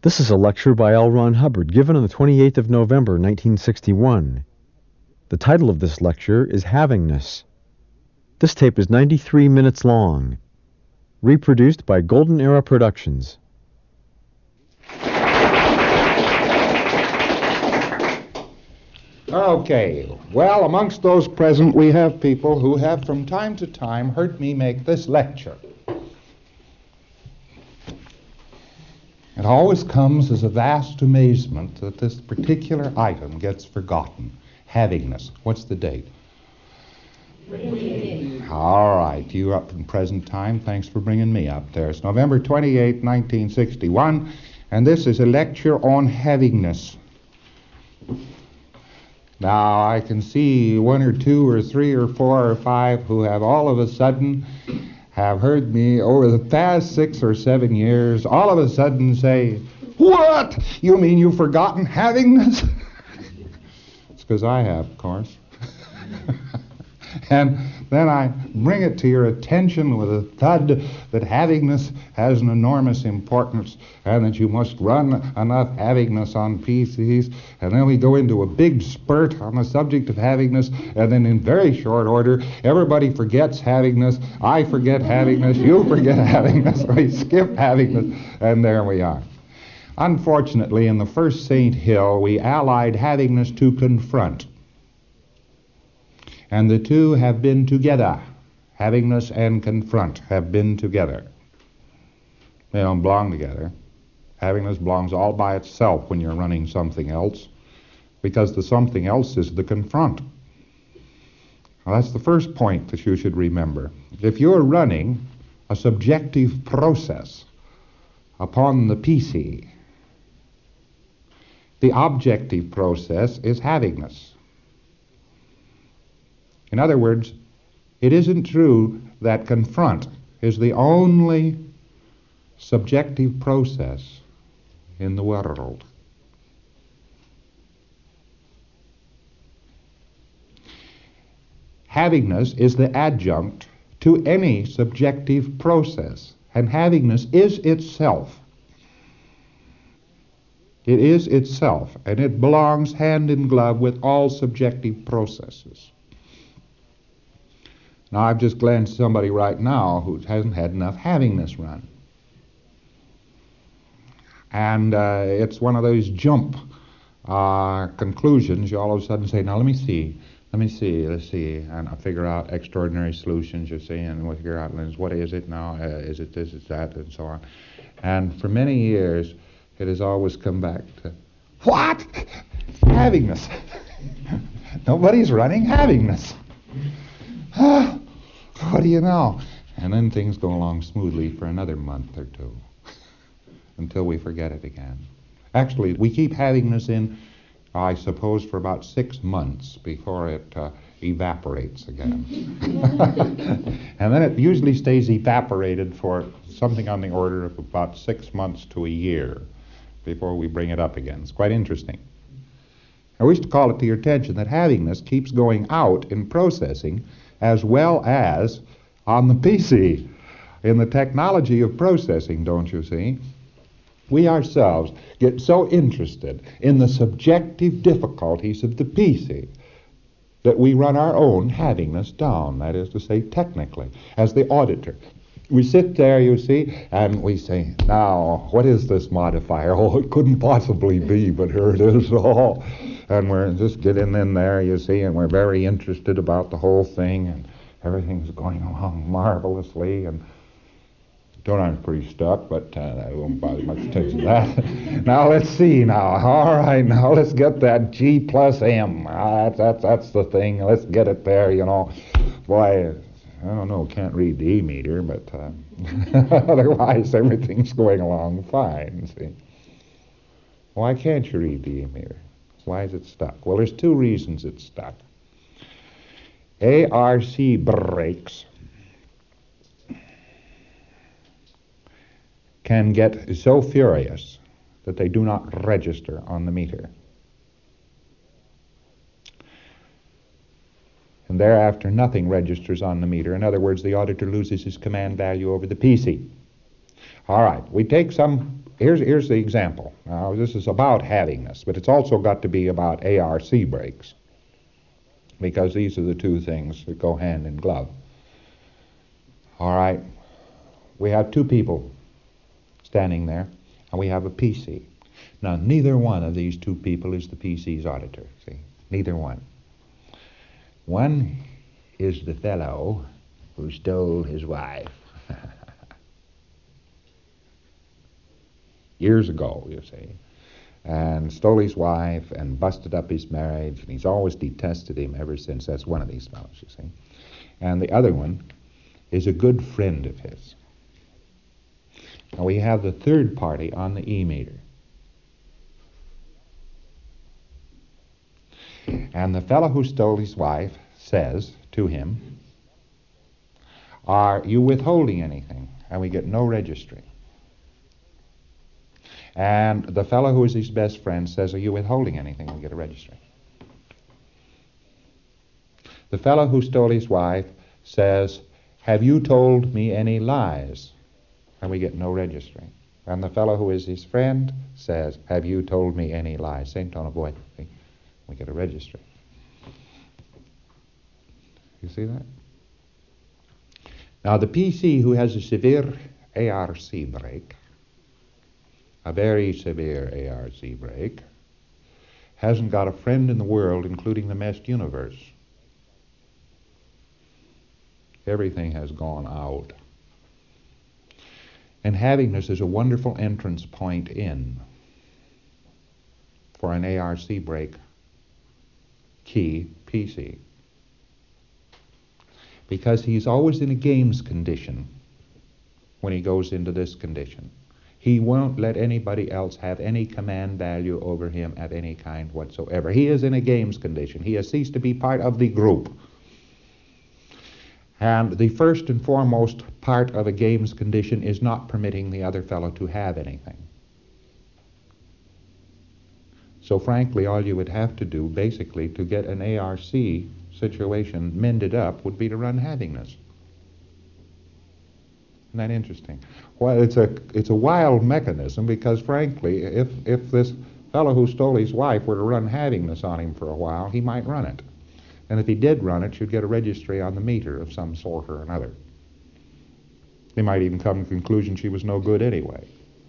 This is a lecture by L. Ron Hubbard given on the 28th of November, 1961. The title of this lecture is Havingness. This tape is 93 minutes long. Reproduced by Golden Era Productions. Okay, well, amongst those present, we have people who have from time to time heard me make this lecture. It always comes as a vast amazement that this particular item gets forgotten. Havingness. What's the date? All right, you up in present time. Thanks for bringing me up there. It's November 28, 1961, and this is a lecture on havingness. Now, I can see one or two or three or four or five who have all of a sudden have heard me over the past 6 or 7 years all of a sudden say, "What? You mean you've forgotten havingness?" It's because I have, of course. And then I bring it to your attention with a thud that havingness has an enormous importance and that you must run enough havingness on PCs. And then we go into a big spurt on the subject of havingness, and then in very short order, everybody forgets havingness. I forget havingness. You forget havingness. We skip havingness, and there we are. Unfortunately, in the first St. Hill, we allied havingness to confront. And the two have been together. Havingness and confront have been together. They don't belong together. Havingness belongs all by itself when you're running something else, because the something else is the confront. Now, that's the first point that you should remember. If you're running a subjective process upon the PC, the objective process is havingness. In other words, it isn't true that confront is the only subjective process in the world. Havingness is the adjunct to any subjective process, and havingness is itself. It is itself, and it belongs hand in glove with all subjective processes. Now, I've just glanced at somebody right now who hasn't had enough havingness run. And it's one of those jump conclusions. You all of a sudden say, now let's see. And I figure out extraordinary solutions, you see, and we figure out, what is it now? Is it this, is that, and so on. And for many years, it has always come back to, what? Havingness. Nobody's running havingness. What do you know? And then things go along smoothly for another month or two until we forget it again. Actually, we keep havingness in, I suppose, for about 6 months before it evaporates again. And then it usually stays evaporated for something on the order of about 6 months to a year before we bring it up again. It's quite interesting. I wish to call it to your attention that havingness keeps going out in processing as well as on the PC. In the technology of processing, don't you see, we ourselves get so interested in the subjective difficulties of the PC that we run our own havingness down, that is to say, technically, as the auditor. We sit there, you see, and we say, now, what is this modifier? Oh, it couldn't possibly be, but here it is. Oh. And we're just getting in there, you see, and we're very interested about the whole thing, and everything's going along marvelously, and I'm pretty stuck, but I won't bother much attention to that. Now, let's see now. All right, now, let's get that G plus M. That's the thing. Let's get it there, you know. Boy, I don't know, can't read the E meter, but otherwise everything's going along fine, see. Why can't you read the E meter? Why is it stuck? Well, there's 2 reasons it's stuck. ARC brakes can get so furious that they do not register on the meter. And thereafter nothing registers on the meter. In other words, the auditor loses his command value over the PC. All right, we take some here's the example. Now, this is about havingness, but it's also got to be about ARC breaks, because these are the two things that go hand in glove. All right, we have two people standing there, and we have a PC. Now, neither one of these two people is the PC's auditor, see? Neither one. One is the fellow who stole his wife. Years ago, you see, and stole his wife and busted up his marriage, and he's always detested him ever since. That's one of these fellows, you see. And the other one is a good friend of his. Now we have the third party on the E-meter. And the fellow who stole his wife says to him, "Are you withholding anything?" And we get no registry. And the fellow who is his best friend says, "Are you withholding anything?" And we get a registry. The fellow who stole his wife says, "Have you told me any lies?" And we get no registry. And the fellow who is his friend says, "Have you told me any lies?" Same tone of voice. We get a registry. You see that? Now the PC who has a severe ARC break, a very severe ARC break, hasn't got a friend in the world, including the meshed universe. Everything has gone out. And havingness is a wonderful entrance point in for an ARC break key PC. Because he's always in a games condition when he goes into this condition. He won't let anybody else have any command value over him of any kind whatsoever. He is in a games condition. He has ceased to be part of the group. And the first and foremost part of a games condition is not permitting the other fellow to have anything. So frankly, all you would have to do, basically, to get an ARC situation mended up would be to run havingness. Isn't that interesting? Well, it's a wild mechanism, because frankly, if this fellow who stole his wife were to run havingness on him for a while, he might run it. And if he did run it, you'd get a registry on the meter of some sort or another. He might even come to the conclusion she was no good anyway.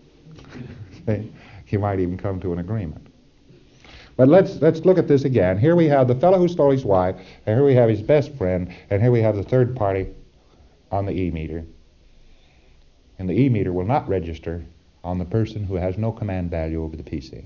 He might even come to an agreement. But let's look at this again. Here we have the fellow who stole his wife, and here we have his best friend, and here we have the third party on the E-meter. And the E-meter will not register on the person who has no command value over the PC.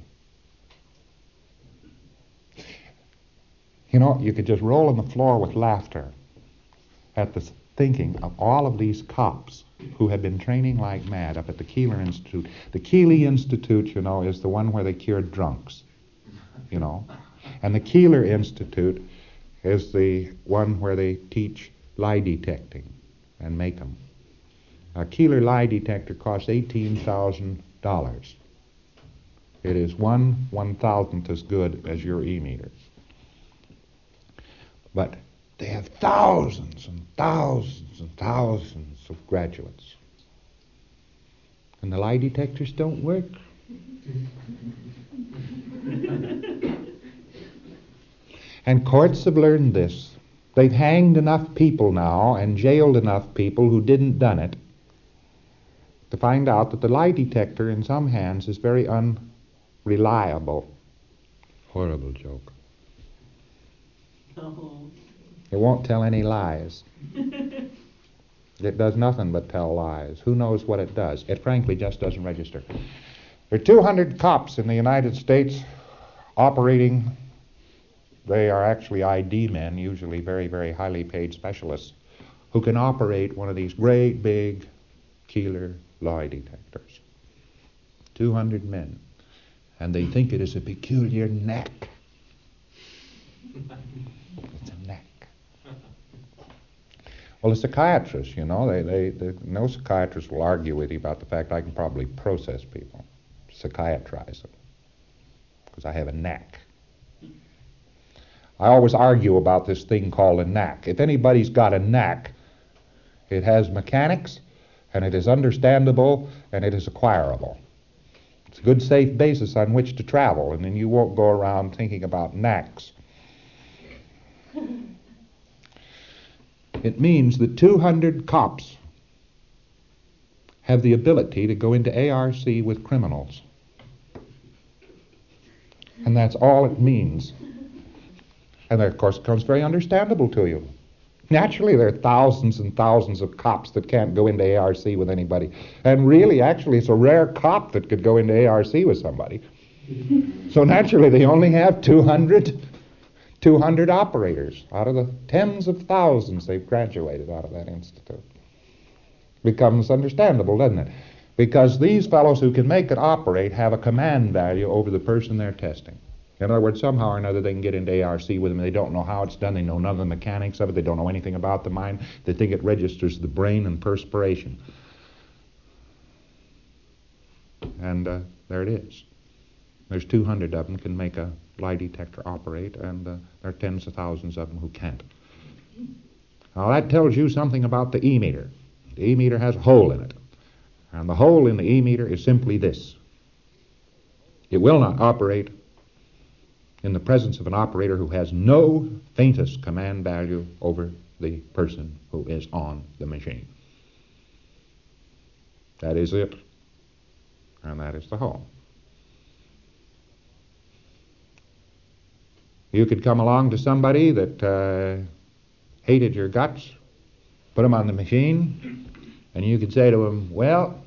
You know, you could just roll on the floor with laughter at the thinking of all of these cops who have been training like mad up at the Keeler Institute. The Keeley Institute, you know, is the one where they cure drunks, you know. And the Keeler Institute is the one where they teach lie detecting and make them. A Keeler lie detector costs $18,000. It is 1/1000th as good as your E-meter. But they have thousands and thousands and thousands of graduates. And the lie detectors don't work. And courts have learned this. They've hanged enough people now and jailed enough people who didn't done it to find out that the lie detector in some hands is very unreliable. Horrible joke. Oh. It won't tell any lies. It does nothing but tell lies. Who knows what it does? It frankly just doesn't register. There are 200 cops in the United States operating. They are actually ID men, usually very, very highly paid specialists, who can operate one of these great big Keeler lie detectors. 200 men. And they think it is a peculiar knack. It's a knack. Well, the psychiatrists, you know, no psychiatrist will argue with you about the fact I can probably process people, psychiatrize them, because I have a knack. I always argue about this thing called a knack. If anybody's got a knack, it has mechanics, and it is understandable, and it is acquirable. It's a good safe basis on which to travel, and then you won't go around thinking about knacks. It means that 200 cops have the ability to go into ARC with criminals. And that's all it means. And that, of course, becomes very understandable to you. Naturally, there are thousands and thousands of cops that can't go into ARC with anybody. And really, actually, it's a rare cop that could go into ARC with somebody. So naturally, they only have 200 operators out of the tens of thousands they've graduated out of that institute. Becomes understandable, doesn't it? Because these fellows who can make it operate have a command value over the person they're testing. In other words, somehow or another they can get into ARC with them. They don't know how it's done. They know none of the mechanics of it. They don't know anything about the mind. They think it registers the brain and perspiration. And there it is. There's 200 of them can make a lie detector operate, and there are tens of thousands of them who can't. Now that tells you something about the E-meter. The E-meter has a hole in it. And the hole in the E-meter is simply this. It will not operate in the presence of an operator who has no faintest command value over the person who is on the machine. That is it. And that is the hole. You could come along to somebody that hated your guts, put them on the machine, and you could say to him, well,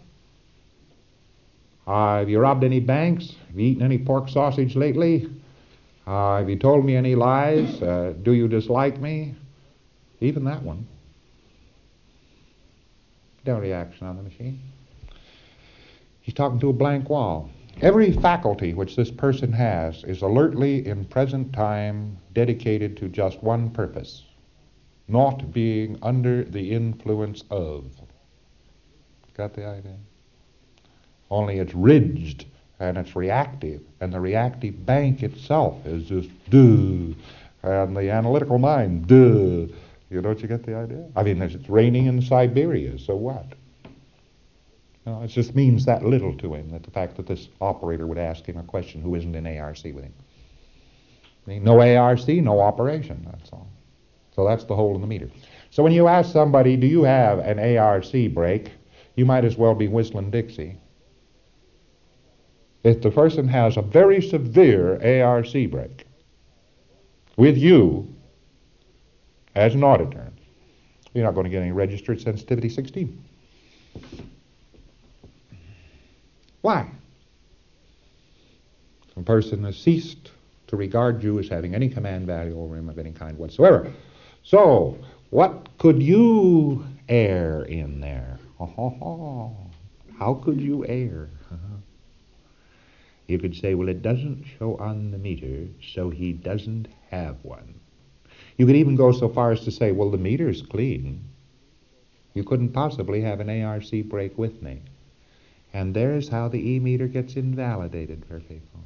have you robbed any banks? Have you eaten any pork sausage lately? Have you told me any lies? Do you dislike me? Even that one. No reaction on the machine. He's talking to a blank wall. Every faculty which this person has is alertly in present time dedicated to just one purpose, not being under the influence of. Got the idea? Only it's ridged and it's reactive, and the reactive bank itself is just duh, and the analytical mind duh. Don't you get the idea? I mean, it's raining in Siberia, so what? It just means that little to him, that the fact that this operator would ask him a question who isn't in ARC with him. I mean, no ARC, no operation, that's all. So that's the hole in the meter. So when you ask somebody, do you have an ARC break, you might as well be whistling Dixie. If the person has a very severe ARC break with you as an auditor, you're not going to get any registered sensitivity 16. Why? The person has ceased to regard you as having any command value over him of any kind whatsoever. So, what could you err in there? How could you err? You could say, well, it doesn't show on the meter, so he doesn't have one. You could even go so far as to say, well, the meter's clean. You couldn't possibly have an ARC break with me. And there's how the E-meter gets invalidated for people.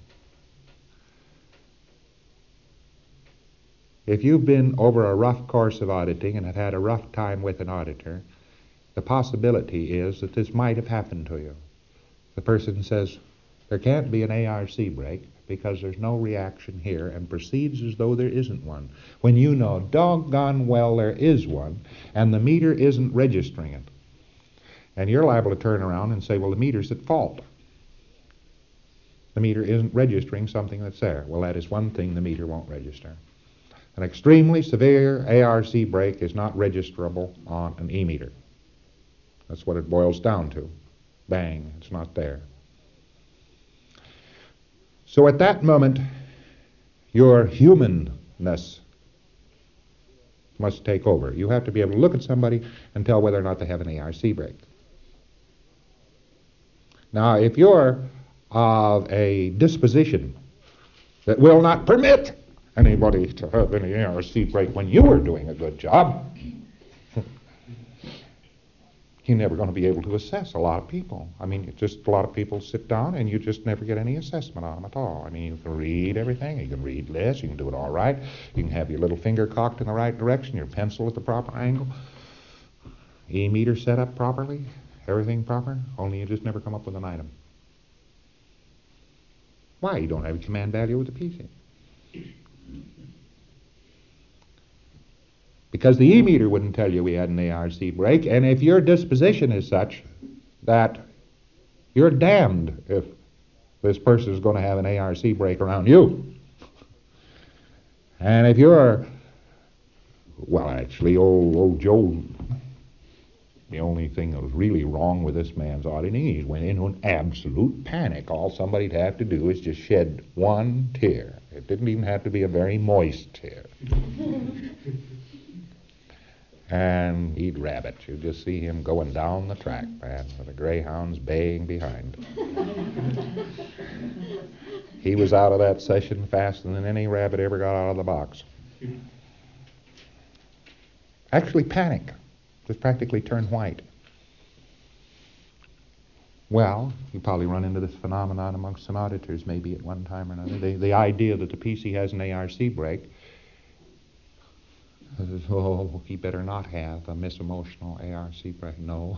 If you've been over a rough course of auditing and have had a rough time with an auditor, the possibility is that this might have happened to you. The person says, there can't be an ARC break because there's no reaction here, and proceeds as though there isn't one, when you know doggone well there is one, and the meter isn't registering it. And you're liable to turn around and say, well, the meter's at fault. The meter isn't registering something that's there. Well, that is one thing the meter won't register. An extremely severe ARC break is not registerable on an E-meter. That's what it boils down to. Bang, it's not there. So at that moment, your humanness must take over. You have to be able to look at somebody and tell whether or not they have an ARC break. Now, if you're of a disposition that will not permit anybody to have any ARC break when you are doing a good job, you're never going to be able to assess a lot of people. I mean, just a lot of people sit down and you just never get any assessment on them at all. I mean, you can read everything, you can read less, you can do it all right, you can have your little finger cocked in the right direction, your pencil at the proper angle, E-meter set up properly, everything proper, only you just never come up with an item. Why? You don't have a command value with the PC. Because the E-meter wouldn't tell you we had an ARC break, and if your disposition is such that you're damned if this person is going to have an ARC break around you. And if you're, well, actually, old Joe, the only thing that was really wrong with this man's auditing, he went into an absolute panic. All somebody'd have to do is just shed one tear. It didn't even have to be a very moist tear. And he'd rabbit. You'd just see him going down the track, man, with the greyhounds baying behind. He was out of that session faster than any rabbit ever got out of the box. Actually, panic. Just practically turn white. Well, you probably run into this phenomenon amongst some auditors maybe at one time or another. The idea that the PC has an ARC break. Oh, he better not have a misemotional ARC break. No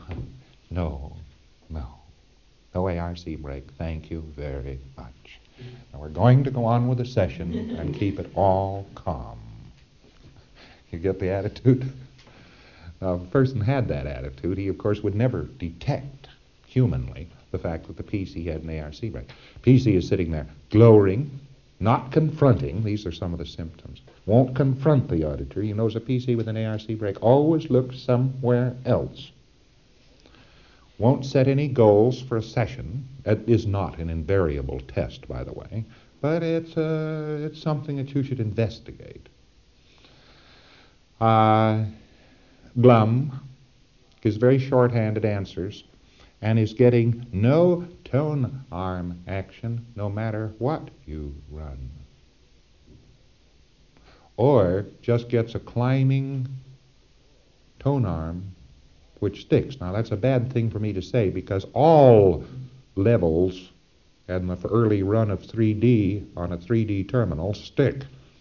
ARC break. Thank you very much. Now we're going to go on with the session and keep it all calm. You get the attitude? Now, if a person had that attitude, he, of course, would never detect humanly the fact that the PC had an ARC break. PC is sitting there glowering, not confronting. These are some of the symptoms. Won't confront the auditor. He knows a PC with an ARC break always looks somewhere else. Won't set any goals for a session. It is not an invariable test, by the way, but it's something that you should investigate. Glum gives very short-handed answers and is getting no tone arm action no matter what you run. Or just gets a climbing tone arm which sticks. Now that's a bad thing for me to say because all levels and the early run of 3D on a 3D terminal stick.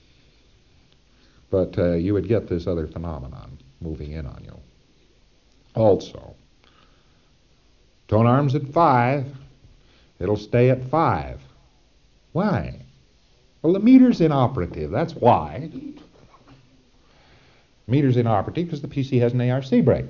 But you would get this other phenomenon moving in on you. Also, tone arms at 5, it'll stay at 5. Why? Well, the meter's inoperative, that's why. Meter's inoperative because the PC has an ARC break.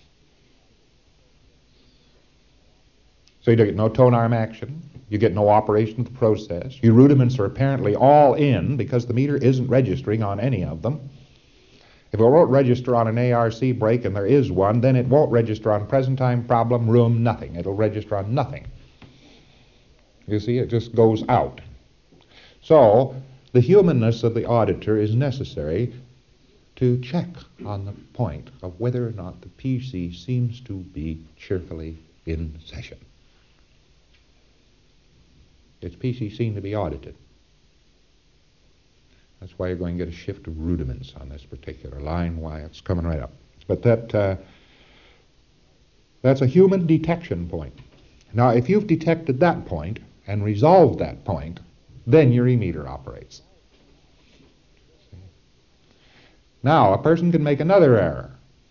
So you get no tone arm action, you get no operation of the process. Your rudiments are apparently all in because the meter isn't registering on any of them. If it won't register on an ARC break, and there is one, then it won't register on present time, problem, room, nothing. It'll register on nothing. You see, it just goes out. So, the humanness of the auditor is necessary to check on the point of whether or not the PC seems to be cheerfully in session. Its PC seem to be audited. That's why you're going to get a shift of rudiments on this particular line, why it's coming right up. But that's a human detection point. Now, if you've detected that point and resolved that point, then your E-meter operates. Now, a person can make another error.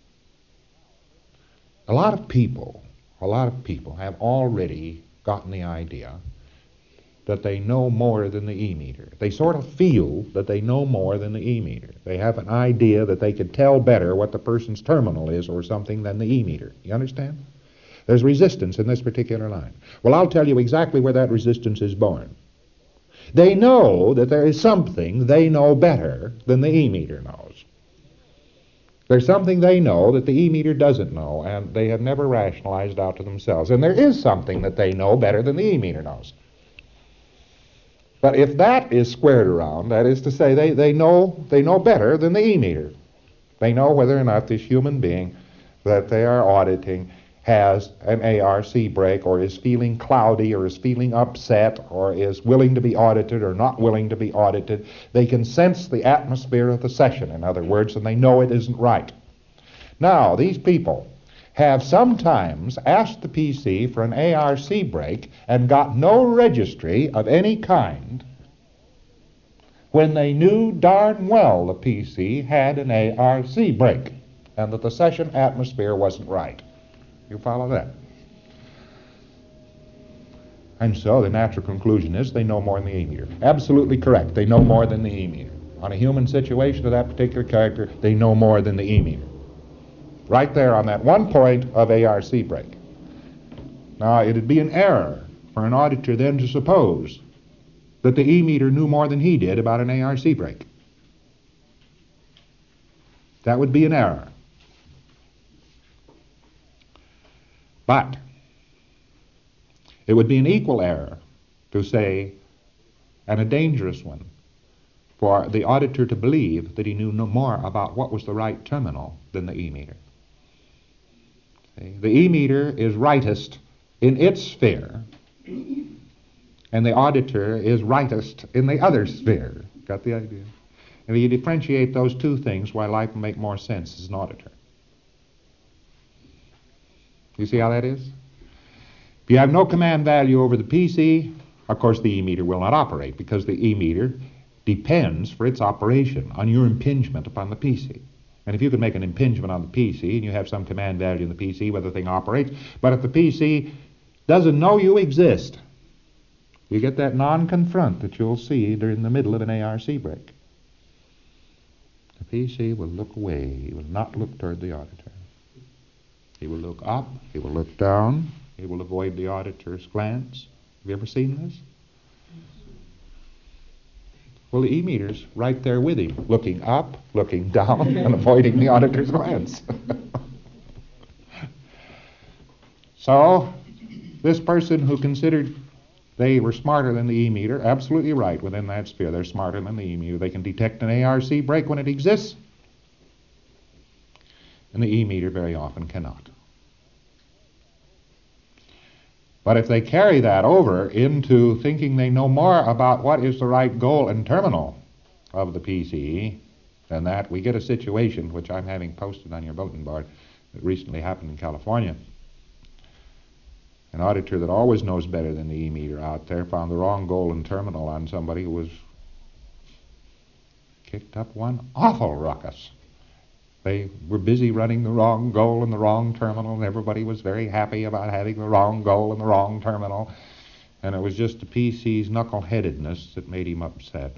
A lot of people have already gotten the idea that they know more than the E-meter. They sort of feel that they know more than the E-meter. They have an idea that they could tell better what the person's terminal is or something than the E-meter. You understand? There's resistance in this particular line. Well, I'll tell you exactly where that resistance is born. They know that there is something they know better than the E-meter knows. There's something they know that the E-meter doesn't know, and they have never rationalized out to themselves. And there is something that they know better than the E-meter knows. But if that is squared around, that is to say, they know better than the E-meter. They know whether or not this human being that they are auditing has an ARC break or is feeling cloudy or is feeling upset or is willing to be audited or not willing to be audited. They can sense the atmosphere of the session, in other words, and they know it isn't right. Now, these people have sometimes asked the PC for an ARC break and got no registry of any kind when they knew darn well the PC had an ARC break and that the session atmosphere wasn't right. You follow that? And so the natural conclusion is they know more than the E-meter. Absolutely correct. They know more than the E-meter. On a human situation of that particular character, they know more than the E-meter. Right there on that one point of ARC break. Now, it'd be an error for an auditor then to suppose that the E-meter knew more than he did about an ARC break. That would be an error. But it would be an equal error to say, and a dangerous one, for the auditor to believe that he knew no more about what was the right terminal than the E-meter. The E-meter is rightest in its sphere, and the auditor is rightest in the other sphere. Got the idea? And if you differentiate those two things, why life will make more sense as an auditor. You see how that is? If you have no command value over the PC, of course the E-meter will not operate, because the E-meter depends for its operation on your impingement upon the PC. And if you can make an impingement on the PC and you have some command value in the PC, well, the thing operates. But if the PC doesn't know you exist, you get that non-confront that you'll see during the middle of an ARC break. The PC will look away. He will not look toward the auditor. He will look up. He will look down. He will avoid the auditor's glance. Have you ever seen this? Well, the E-meter's right there with him, looking up, looking down, and avoiding the auditor's glance. So, this person who considered they were smarter than the E-meter, absolutely right within that sphere. They're smarter than the E-meter. They can detect an ARC break when it exists, and the E-meter very often cannot. But if they carry that over into thinking they know more about what is the right goal and terminal of the PC, then that we get a situation which I'm having posted on your bulletin board that recently happened in California. An auditor that always knows better than the E-meter out there found the wrong goal and terminal on somebody who was kicked up one awful ruckus. They were busy running the wrong goal and the wrong terminal, and everybody was very happy about having the wrong goal and the wrong terminal. And it was just the PC's knuckleheadedness that made him upset.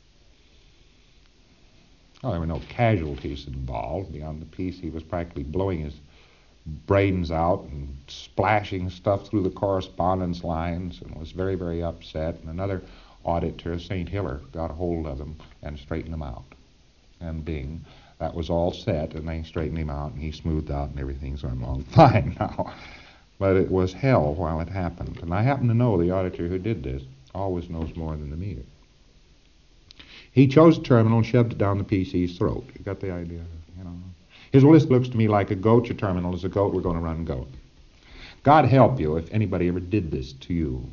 Well, there were no casualties involved. Beyond the PC was practically blowing his brains out and splashing stuff through the correspondence lines, and was very, very upset. And another auditor, St. Hiller, got a hold of him and straightened him out. And bing, that was all set, and they straightened him out, and he smoothed out, and everything's going along fine now. But it was hell while it happened. And I happen to know the auditor who did this always knows more than the meter. He chose a terminal and shoved it down the PC's throat. You got the idea? You know. His list looks to me like a goat. Your terminal is a goat. We're going to run goat. God help you if anybody ever did this to you.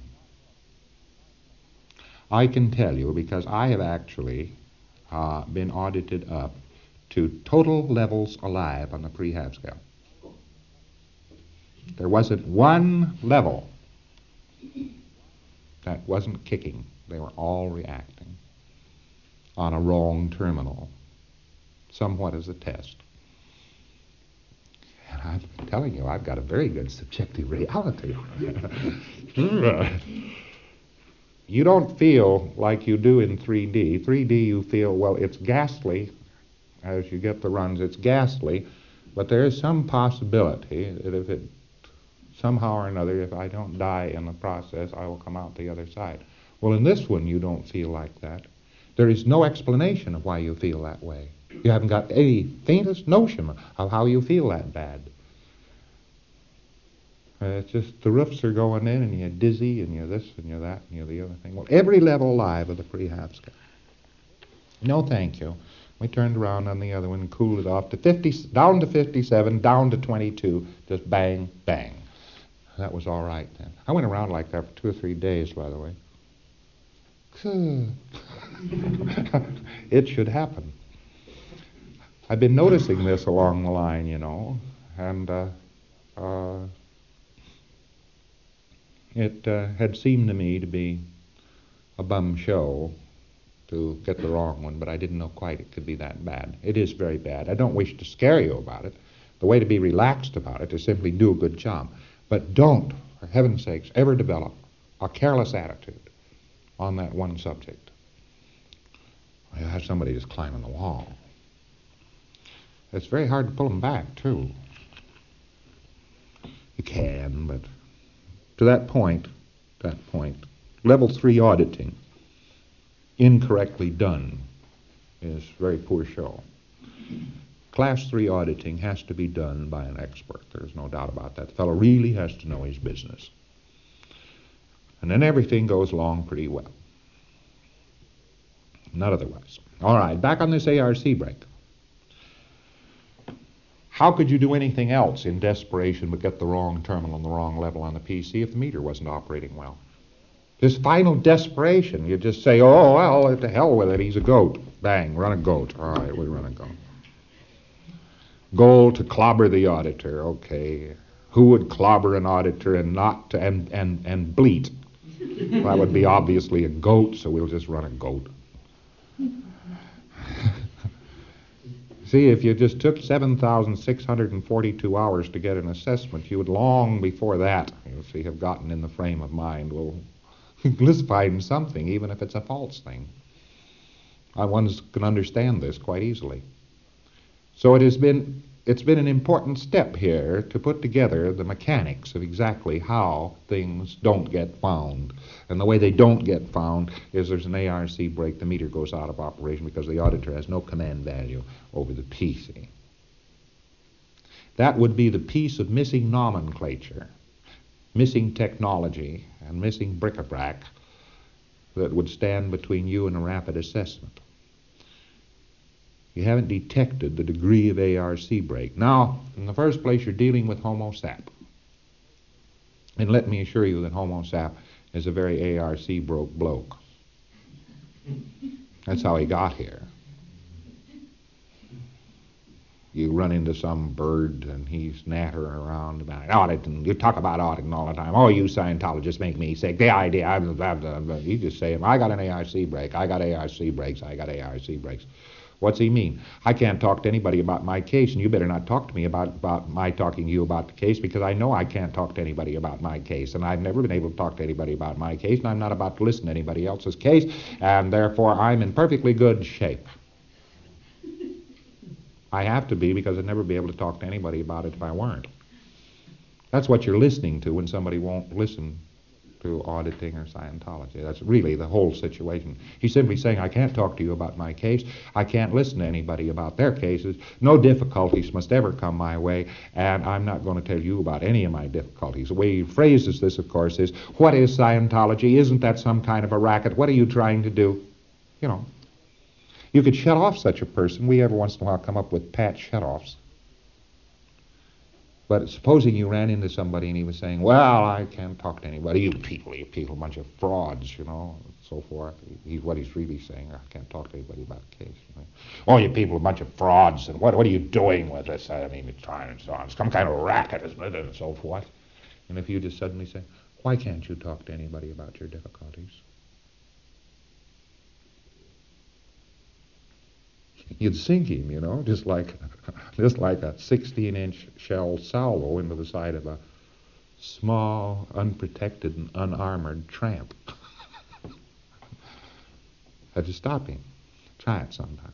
I can tell you because I have actually been audited up to total levels alive on the prehab scale. There wasn't one level that wasn't kicking. They were all reacting on a wrong terminal, somewhat as a test. And I'm telling you, I've got a very good subjective reality. You don't feel like you do in 3D. 3D you feel, well, it's ghastly. As you get the runs, it's ghastly, but there is some possibility that if it somehow or another, if I don't die in the process, I will come out the other side. Well, in this one, you don't feel like that. There is no explanation of why you feel that way. You haven't got any faintest notion of how you feel that bad. It's just the roofs are going in, and you're dizzy, and you're this, and you're that, and you're the other thing. Well, every level alive of the prehab scale. No, thank you. We turned around on the other one and cooled it off to 50, down to 57, down to 22, just bang, bang. That was all right then. I went around like that for 2 or 3 days, by the way. It should happen. I've been noticing this along the line, you know, and it had seemed to me to be a bum show to get the wrong one, but I didn't know quite it could be that bad. It is very bad. I don't wish to scare you about it. The way to be relaxed about it is simply do a good job. But don't, for heaven's sakes, ever develop a careless attitude on that one subject. You have somebody just climbing the wall. It's very hard to pull them back, too. You can, but to that point, level 3 auditing, incorrectly done, is very poor show. Class 3 auditing has to be done by an expert. There's no doubt about that. The fellow really has to know his business. And then everything goes along pretty well. Not otherwise. All right, back on this ARC break. How could you do anything else in desperation but get the wrong terminal and the wrong level on the PC if the meter wasn't operating well? This final desperation, you just say, oh, well, to hell with it, he's a goat. Bang, run a goat. All right, we run a goat. Goal to clobber the auditor. Okay. Who would clobber an auditor and not to, and bleat? That would be obviously a goat, so we'll just run a goat. See, if you just took 7,642 hours to get an assessment, you would long before that, you see, have gotten in the frame of mind, well, let's find something, even if it's a false thing. One can understand this quite easily. So it's been an important step here to put together the mechanics of exactly how things don't get found. And the way they don't get found is there's an ARC break, the meter goes out of operation because the auditor has no command value over the PC. That would be the piece of missing nomenclature, missing technology, and missing bric-a-brac that would stand between you and a rapid assessment. You haven't detected the degree of ARC break. Now, in the first place, you're dealing with Homo sap. And let me assure you that Homo sap is a very ARC broke bloke. That's how he got here. You run into some bird and he's nattering around about auditing. You talk about auditing all the time. Oh, you Scientologists make me sick. The idea, you just say, I got an ARC break. I got ARC breaks. I got ARC breaks. What's he mean? I can't talk to anybody about my case, and you better not talk to me about my talking to you about the case, because I know I can't talk to anybody about my case, and I've never been able to talk to anybody about my case, and I'm not about to listen to anybody else's case, and therefore I'm in perfectly good shape. I have to be, because I'd never be able to talk to anybody about it if I weren't. That's what you're listening to when somebody won't listen to auditing or Scientology. That's really the whole situation. He's simply saying, I can't talk to you about my case. I can't listen to anybody about their cases. No difficulties must ever come my way, and I'm not going to tell you about any of my difficulties. The way he phrases this, of course, is, what is Scientology? Isn't that some kind of a racket? What are you trying to do? You know. You could shut off such a person. We every once in a while come up with pat shutoffs. But supposing you ran into somebody and he was saying, well, I can't talk to anybody. You people, a bunch of frauds, you know, and so forth. What he's really saying, I can't talk to anybody about the case. You know? Oh, you people, a bunch of frauds, and what are you doing with this? I mean, it's trying and so on. It's some kind of racket, isn't it, and so forth. And if you just suddenly say, why can't you talk to anybody about your difficulties? You'd sink him, you know, just like a 16-inch shell salvo into the side of a small, unprotected, and unarmored tramp. Had to stop him. Try it sometime.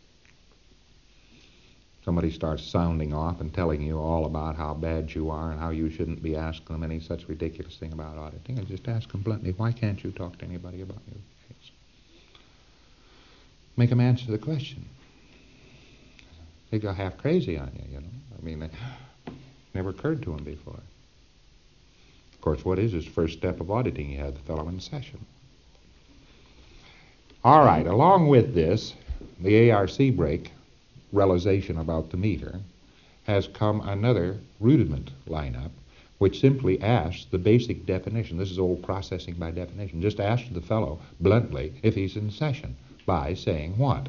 Somebody starts sounding off and telling you all about how bad you are and how you shouldn't be asking them any such ridiculous thing about auditing, and just ask them bluntly, why can't you talk to anybody about your case? Make them answer the question. They go half crazy on you, you know. I mean, it never occurred to them before. Of course, what is his first step of auditing? He had the fellow in session. All right, along with this, the ARC break, realization about the meter, has come another rudiment lineup, which simply asks the basic definition. This is old processing by definition. Just ask the fellow bluntly if he's in session by saying what?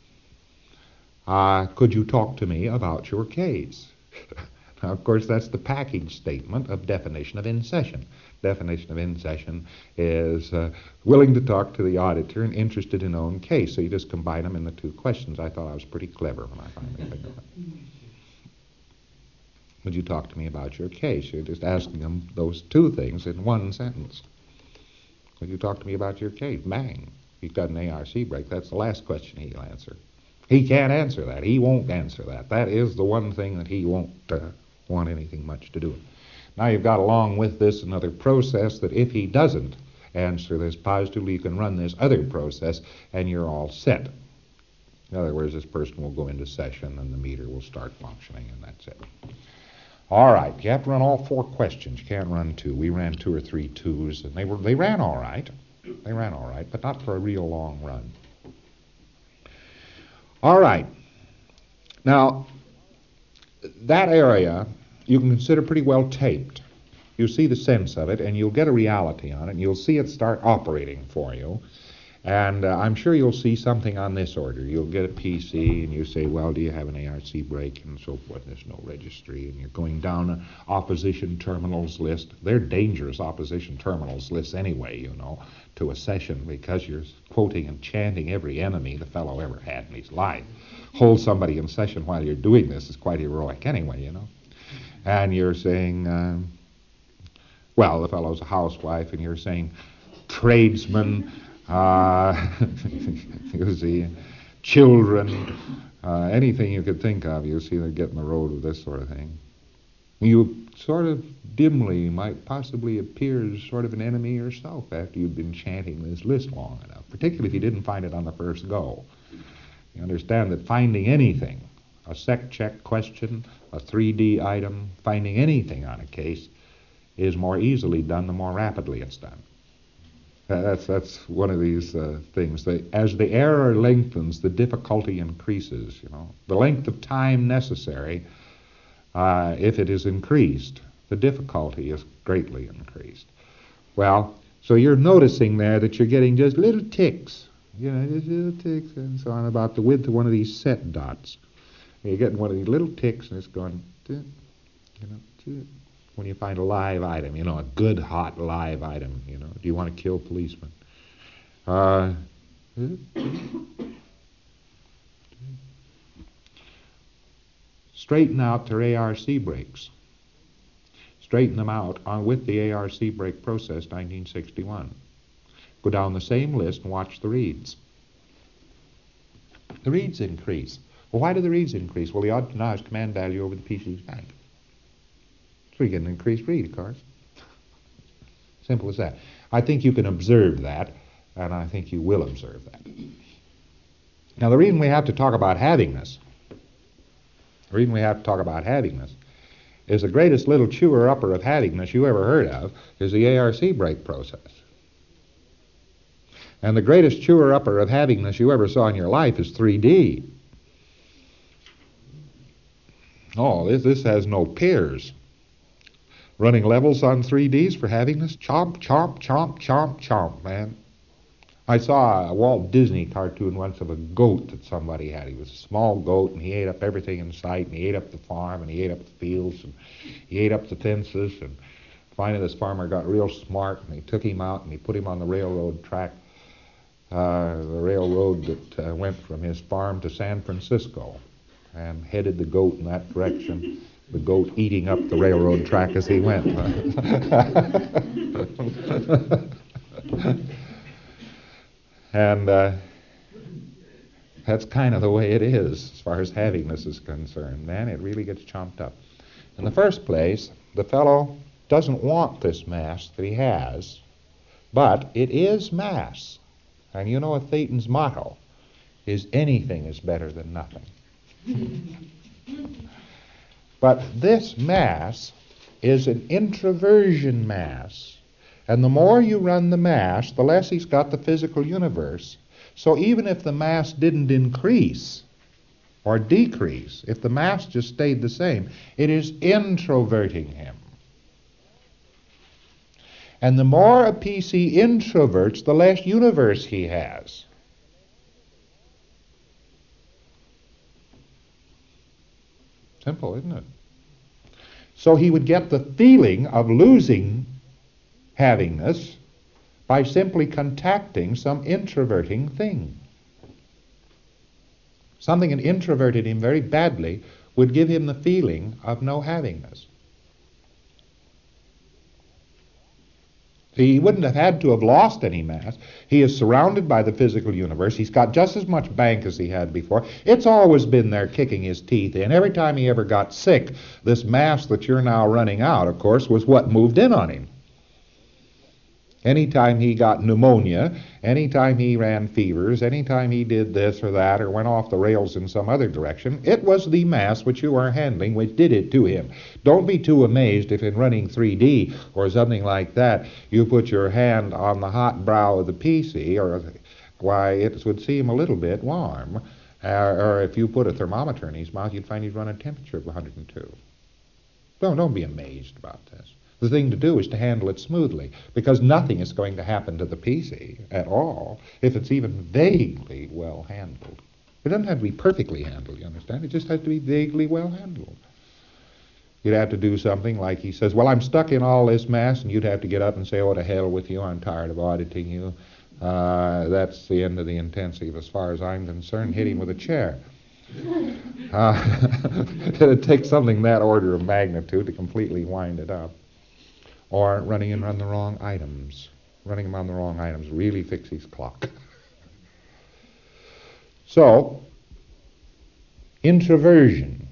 Could you talk to me about your case? Now, of course, that's the package statement of definition of in session. Definition of in session is willing to talk to the auditor and interested in own case. So you just combine them in the two questions. I thought I was pretty clever when I finally figured it out. Would you talk to me about your case? You're just asking them those two things in one sentence. Will you talk to me about your case? Bang. He's got an ARC break. That's the last question he'll answer. He can't answer that. He won't answer that. That is the one thing that he won't want anything much to do with. Now you've got along with this another process that if he doesn't answer this positively, you can run this other process and you're all set. In other words, this person will go into session and the meter will start functioning, and that's it. All right, you have to run all 4 questions. You can't run 2. We ran 2 or 3 twos, and they ran all right. They ran all right, but not for a real long run. All right. Now, that area you can consider pretty well taped. You see the sense of it, and you'll get a reality on it, and you'll see it start operating for you. And I'm sure you'll see something on this order. You'll get a PC, and you say, well, do you have an ARC break, and so forth. There's no registry, and you're going down an opposition terminals list. They're dangerous opposition terminals lists anyway, you know, to a session, because you're quoting and chanting every enemy the fellow ever had in his life. Hold somebody in session while you're doing this is quite heroic anyway, you know. And you're saying, well, the fellow's a housewife, and you're saying tradesman, you see, children, anything you could think of, you see, they get in the road with this sort of thing. You sort of dimly might possibly appear as sort of an enemy yourself after you've been chanting this list long enough, particularly if you didn't find it on the first go. You understand that finding anything, a sec check question, a 3D item, finding anything on a case is more easily done the more rapidly it's done. That's one of these things. As the error lengthens, the difficulty increases. You know, the length of time necessary, if it is increased, the difficulty is greatly increased. Well, so you're noticing there that you're getting just little ticks, you know, just little ticks and so on about the width of one of these set dots. You're getting one of these little ticks, and it's going, you know, when you find a live item, you know, a good, hot, live item, you know. Do you want to kill policemen? Straighten out their ARC breaks. Straighten them out with the ARC break process, 1961. Go down the same list and watch the reads. The reads increase. Well, why do the reads increase? Well, the odd to now is command value over the PC's bank. So you get an increased read, of course. Simple as that. I think you can observe that, and I think you will observe that. Now, the reason we have to talk about havingness, is the greatest little chewer-upper of havingness you ever heard of is the ARC break process. And the greatest chewer-upper of havingness you ever saw in your life is 3D. Oh, this has no peers. Running levels on 3Ds for havingness, chomp, chomp, chomp, chomp, chomp, man. I saw a Walt Disney cartoon once of a goat that somebody had. He was a small goat, and he ate up everything in sight, and he ate up the farm, and he ate up the fields, and he ate up the fences, and finally this farmer got real smart, and he took him out, and he put him on the railroad track, the railroad that went from his farm to San Francisco, and headed the goat in that direction. The goat eating up the railroad track as he went. And that's kind of the way it is as far as havingness is concerned. Man, it really gets chomped up. In the first place, the fellow doesn't want this mass that he has, but it is mass. And you know, Thetan's motto is anything is better than nothing. But this mass is an introversion mass. And the more you run the mass, the less he's got the physical universe. So even if the mass didn't increase or decrease, if the mass just stayed the same, it is introverting him. And the more a PC introverts, the less universe he has. Simple, isn't it? So he would get the feeling of losing havingness by simply contacting some introverting thing. Something that introverted him very badly would give him the feeling of no havingness. He wouldn't have had to have lost any mass. He is surrounded by the physical universe. He's got just as much bank as he had before. It's always been there kicking his teeth in. Every time he ever got sick, this mass that you're now running out, of course, was what moved in on him. Anytime he got pneumonia, anytime he ran fevers, anytime he did this or that or went off the rails in some other direction, it was the mass which you are handling which did it to him. Don't be too amazed if in running 3D or something like that you put your hand on the hot brow of the PC, or why, it would seem a little bit warm. Or if you put a thermometer in his mouth, you'd find he'd run a temperature of 102. Don't be amazed about this. The thing to do is to handle it smoothly, because nothing is going to happen to the PC at all if it's even vaguely well handled. It doesn't have to be perfectly handled, you understand? It just has to be vaguely well handled. You'd have to do something like he says, well, I'm stuck in all this mass, and you'd have to get up and say, oh, to hell with you, I'm tired of auditing you. That's the end of the intensive as far as I'm concerned. Hit him with a chair. It'd take something that order of magnitude to completely wind it up. Or running on the wrong items. Running him on the wrong items really fix his clock. So, introversion.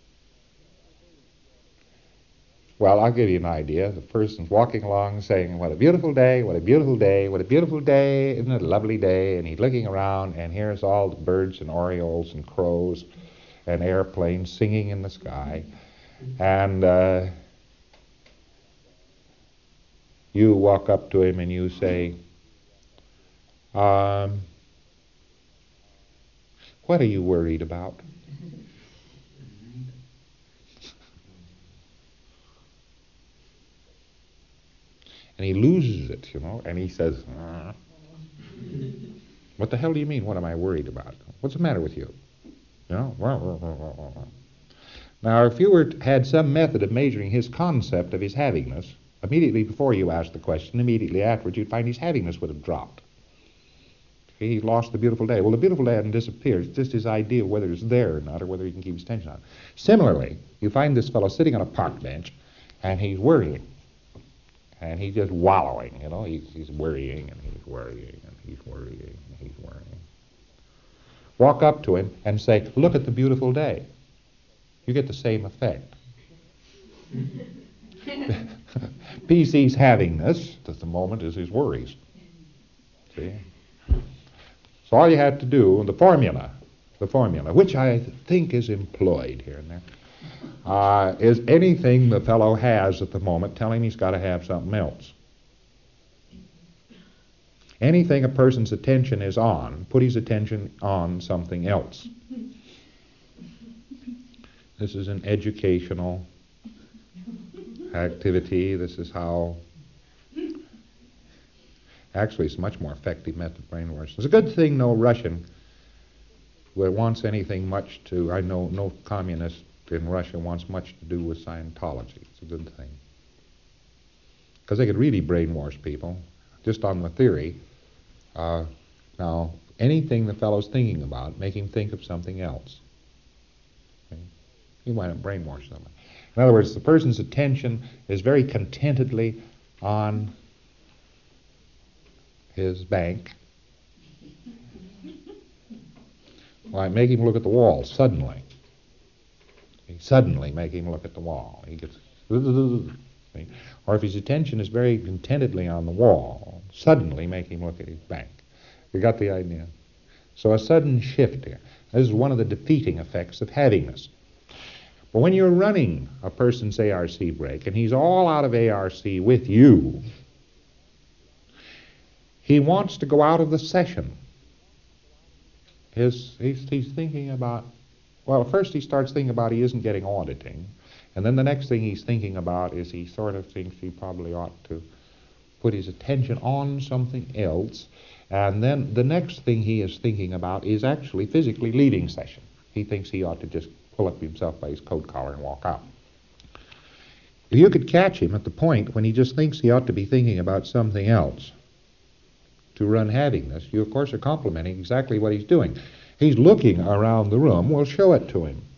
Well, I'll give you an idea. The person's walking along saying, what a beautiful day, what a beautiful day, what a beautiful day, isn't it a lovely day? And he's looking around, and here's all the birds and orioles and crows and airplanes singing in the sky. And you walk up to him and you say, what are you worried about? And he loses it, and he says, what the hell do you mean, what am I worried about? What's the matter with you? Now, if you had some method of measuring his concept of his havingness, immediately before you asked the question, immediately afterwards, you'd find his havingness would have dropped. He lost the beautiful day. Well, the beautiful day hasn't disappeared. It's just his idea of whether it's there or not, or whether he can keep his attention on it. Similarly, you find this fellow sitting on a park bench, and he's worrying. And he's just wallowing, He's worrying, and he's worrying, and he's worrying, and he's worrying. Walk up to him and say, look at the beautiful day. You get the same effect. PC's havingness at the moment is his worries. See? So all you have to do, the formula, which I think is employed here and there, is anything the fellow has at the moment, tell him he's got to have something else. Anything a person's attention is on, put his attention on something else. This is an educational activity. This is how, actually it's a much more effective method of brainwashing. It's a good thing no Russian wants anything much to, I know no communist in Russia wants much to do with Scientology. It's a good thing. Because they could really brainwash people, just on the theory. Now, anything the fellow's thinking about, make him think of something else. Okay? You might have brainwashed someone. In other words, the person's attention is very contentedly on his bank. Well, make him look at the wall suddenly. Suddenly make him look at the wall. He gets, or if his attention is very contentedly on the wall, suddenly make him look at his bank. You got the idea? So a sudden shift here. This is one of the defeating effects of havingness. But when you're running a person's ARC break, and he's all out of ARC with you, he wants to go out of the session. He's thinking about, well, first he starts thinking about he isn't getting auditing, and then the next thing he's thinking about is he sort of thinks he probably ought to put his attention on something else, and then the next thing he is thinking about is actually physically leaving session. He thinks he ought to just pull up himself by his coat collar and walk out. If you could catch him at the point when he just thinks he ought to be thinking about something else to run havingness, you of course are complimenting exactly what he's doing. He's looking around the room, well, show it to him.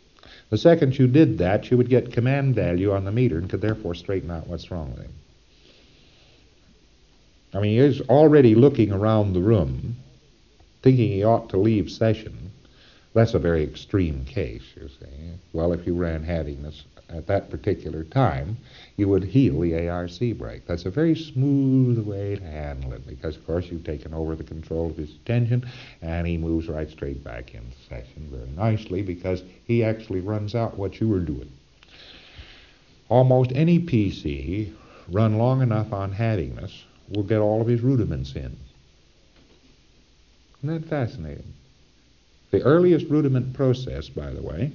The second you did that, you would get command value on the meter and could therefore straighten out what's wrong with him. I mean, he is already looking around the room, thinking he ought to leave session. That's a very extreme case, you see. Well, if you ran havingness at that particular time, you would heal the ARC brake. That's a very smooth way to handle it because, of course, you've taken over the control of his attention, and he moves right straight back into session very nicely because he actually runs out what you were doing. Almost any PC run long enough on havingness will get all of his rudiments in. Isn't that fascinating? The earliest rudiment process, by the way,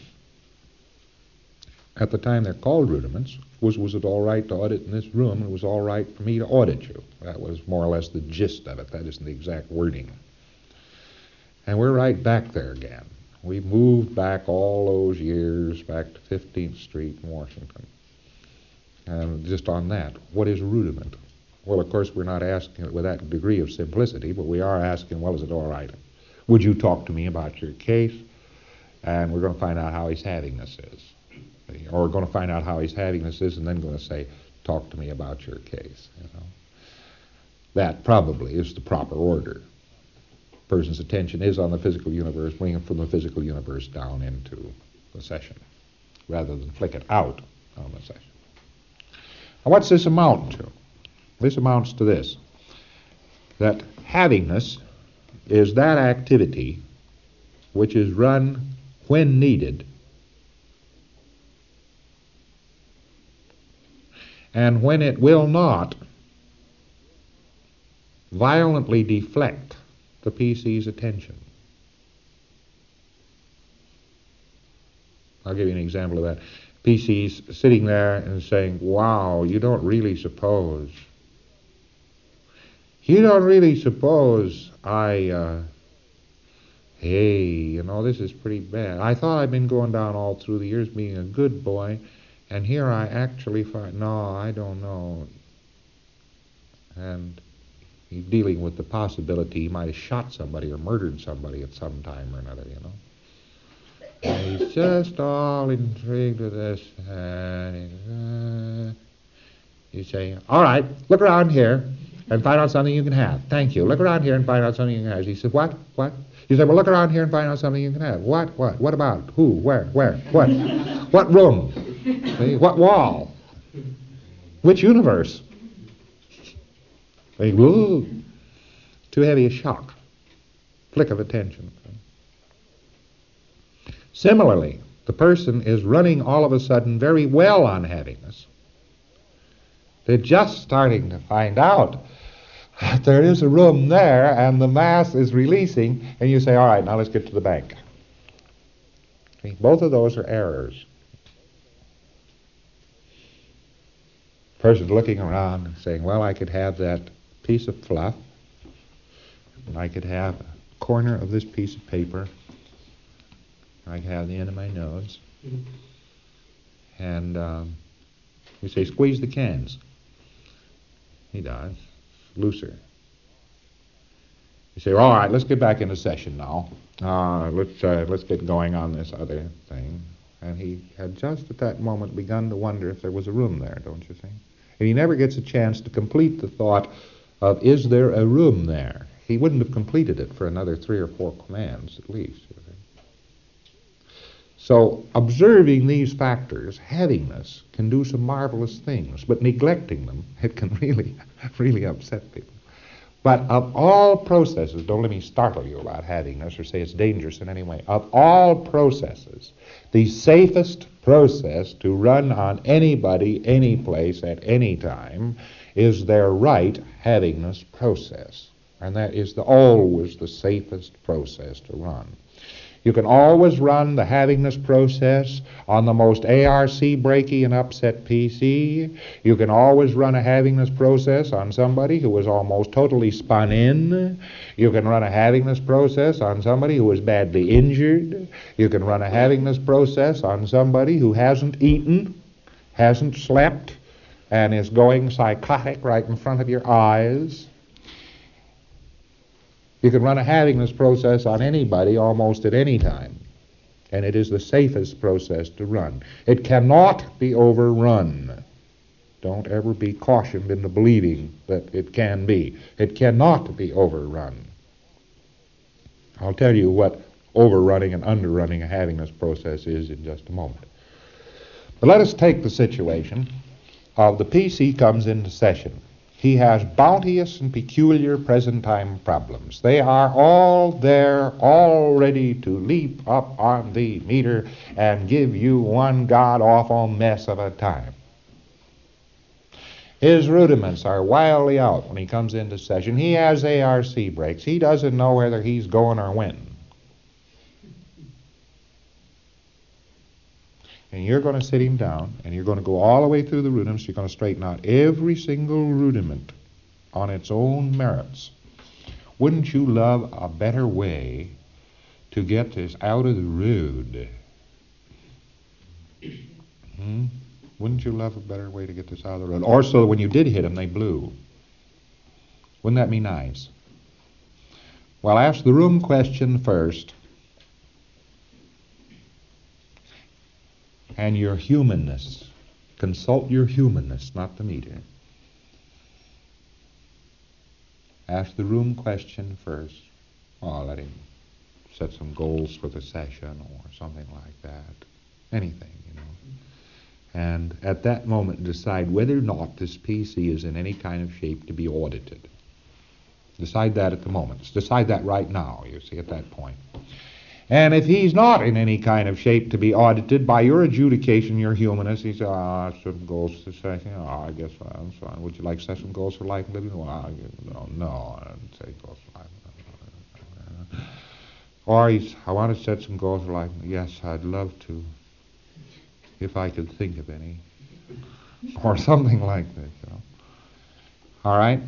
at the time they're called rudiments, was it all right to audit in this room? It was all right for me to audit you. That was more or less the gist of it. That isn't the exact wording. And we're right back there again. We moved back all those years back to 15th Street in Washington. And just on that, what is a rudiment? Well, of course, we're not asking it with that degree of simplicity, but we are asking, well, is it all right? Would you talk to me about your case? And we're going to find out how his havingness is. Or we're going to find out how his havingness is and then going to say, talk to me about your case. You know? That probably is the proper order. Person's attention is on the physical universe, bring it from the physical universe down into the session, rather than flick it out on the session. Now, what's this amount to? This amounts to this, that havingness is that activity which is run when needed and when it will not violently deflect the PC's attention. I'll give you an example of that. PC's sitting there and saying, wow, you don't really suppose hey, you know, this is pretty bad. I thought I'd been going down all through the years being a good boy, and here I actually find, no, I don't know. And he's dealing with the possibility he might have shot somebody or murdered somebody at some time or another, you know. And he's just all intrigued with this. And you say, all right, look around here and find out something you can have. Thank you. Look around here and find out something you can have. He said, what? You say, well, look around here and find out something you can have. What? What about? Who? Where? What? What room? See? What wall? Which universe? Ooh, too heavy a shock. Flick of attention. Similarly, the person is running all of a sudden very well on havingness. They're just starting to find out that there is a room there and the mass is releasing, and you say, all right, now let's get to the bank. Okay? Both of those are errors. The person's looking around and saying, well, I could have that piece of fluff, and I could have a corner of this piece of paper, I could have the end of my nose, and you say, squeeze the cans. He does. Looser. You say, all right, let's get back into session now. Let's get going on this other thing. And he had just at that moment begun to wonder if there was a room there, don't you think? And he never gets a chance to complete the thought of, is there a room there? He wouldn't have completed it for another 3 or 4 commands at least. So observing these factors, havingness, can do some marvelous things, but neglecting them, it can really upset people. But of all processes, don't let me startle you about havingness or say it's dangerous in any way. Of all processes, the safest process to run on anybody, any place, at any time, is their right havingness process. And that is always the safest process to run. You can always run the havingness process on the most ARC breaky and upset PC. You can always run a havingness process on somebody who was almost totally spun in. You can run a havingness process on somebody who was badly injured. You can run a havingness process on somebody who hasn't eaten, hasn't slept, and is going psychotic right in front of your eyes. You can run a havingness process on anybody almost at any time, and it is the safest process to run. It cannot be overrun. Don't ever be cautioned into believing that it can be. It cannot be overrun. I'll tell you what overrunning and underrunning a havingness process is in just a moment. But let us take the situation of the PC comes into session. He has bounteous and peculiar present time problems. They are all there, all ready to leap up on the meter and give you one god-awful mess of a time. His rudiments are wildly out when he comes into session. He has ARC breaks. He doesn't know whether he's going or when. And you're going to sit him down, and you're going to go all the way through the rudiments. You're going to straighten out every single rudiment on its own merits. Wouldn't you love a better way to get this out of the road? Wouldn't you love a better way to get this out of the road? Or so when you did hit them, they blew. Wouldn't that be nice? Well, ask the room question first. And your humanness. Consult your humanness, not the meter. Ask the room question first. Oh, let him set some goals for the session or something like that. Anything, you know. And at that moment decide whether or not this PC is in any kind of shape to be audited. Decide that at the moment. Decide that right now, you see, at that point. And if he's not in any kind of shape to be audited, by your adjudication, your humanness, he says, some goals to session. I guess I'm sorry. Would you like to set some goals for life and living? Well, no, I didn't say goals for life. Or I want to set some goals for life. Yes, I'd love to, if I could think of any. Or something like this, you know. All right?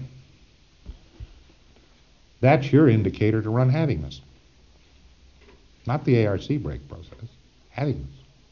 That's your indicator to run havingness. Not the ARC break process. Havingness.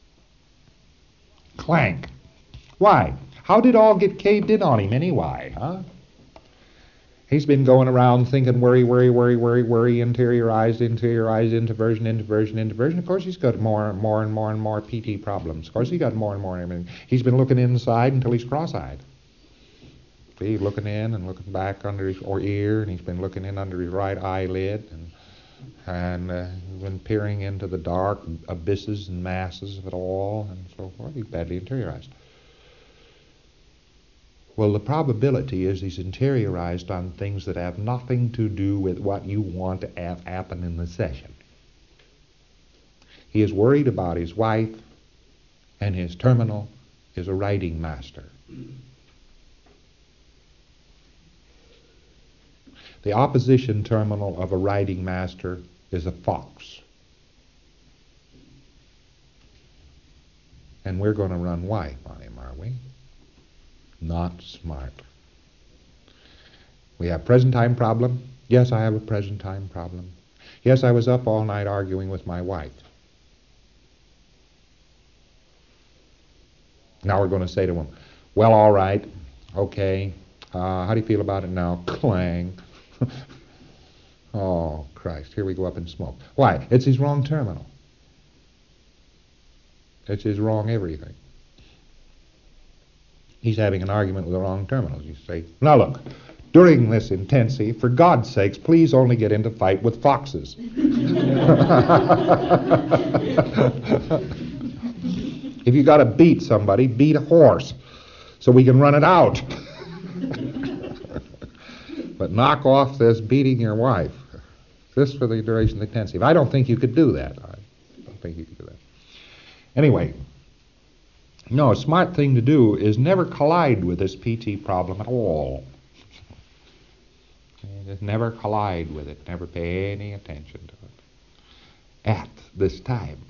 Clank. Why? How did all get caved in on him anyway, huh? He's been going around thinking worry, interiorized, introversion. Of course, he's got more and more PT problems. Of course, he got more and more. I mean, he's been looking inside until he's cross-eyed. See, looking in and looking back under his ear, and he's been looking in under his right eyelid, and been peering into the dark abysses and masses of it all, and so forth. He's badly interiorized. Well, the probability is he's interiorized on things that have nothing to do with what you want to have happen in the session. He is worried about his wife, and his terminal is a writing master. The opposition terminal of a writing master is a fox. And we're going to run wife on him, are we? Not smart. We have present time problem. Yes, I have a present time problem. Yes, I was up all night arguing with my wife. Now we're going to say to him, well, all right, okay, how do you feel about it now? Clang. Oh, Christ, here we go up in smoke. Why? It's his wrong terminal. It's his wrong everything. He's having an argument with the wrong terminals. You say, now look, during this intensive, for God's sakes, please only get into fight with foxes. If you got to beat somebody, beat a horse so we can run it out. But knock off this beating your wife. This for the duration of the intensive. I don't think you could do that. I don't think you could do that. Anyway, no, a smart thing to do is never collide with this PT problem at all. Just never collide with it. Never pay any attention to it. At this time.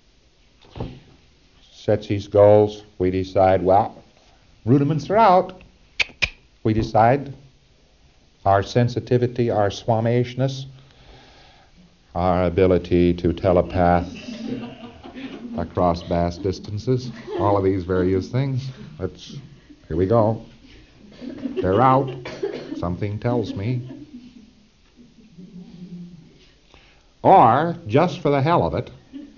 Sets these goals. We decide, well, rudiments are out. We decide our sensitivity, our swameishness, our ability to telepath across vast distances, all of these various things. Here we go. They're out. Something tells me. Or, just for the hell of it,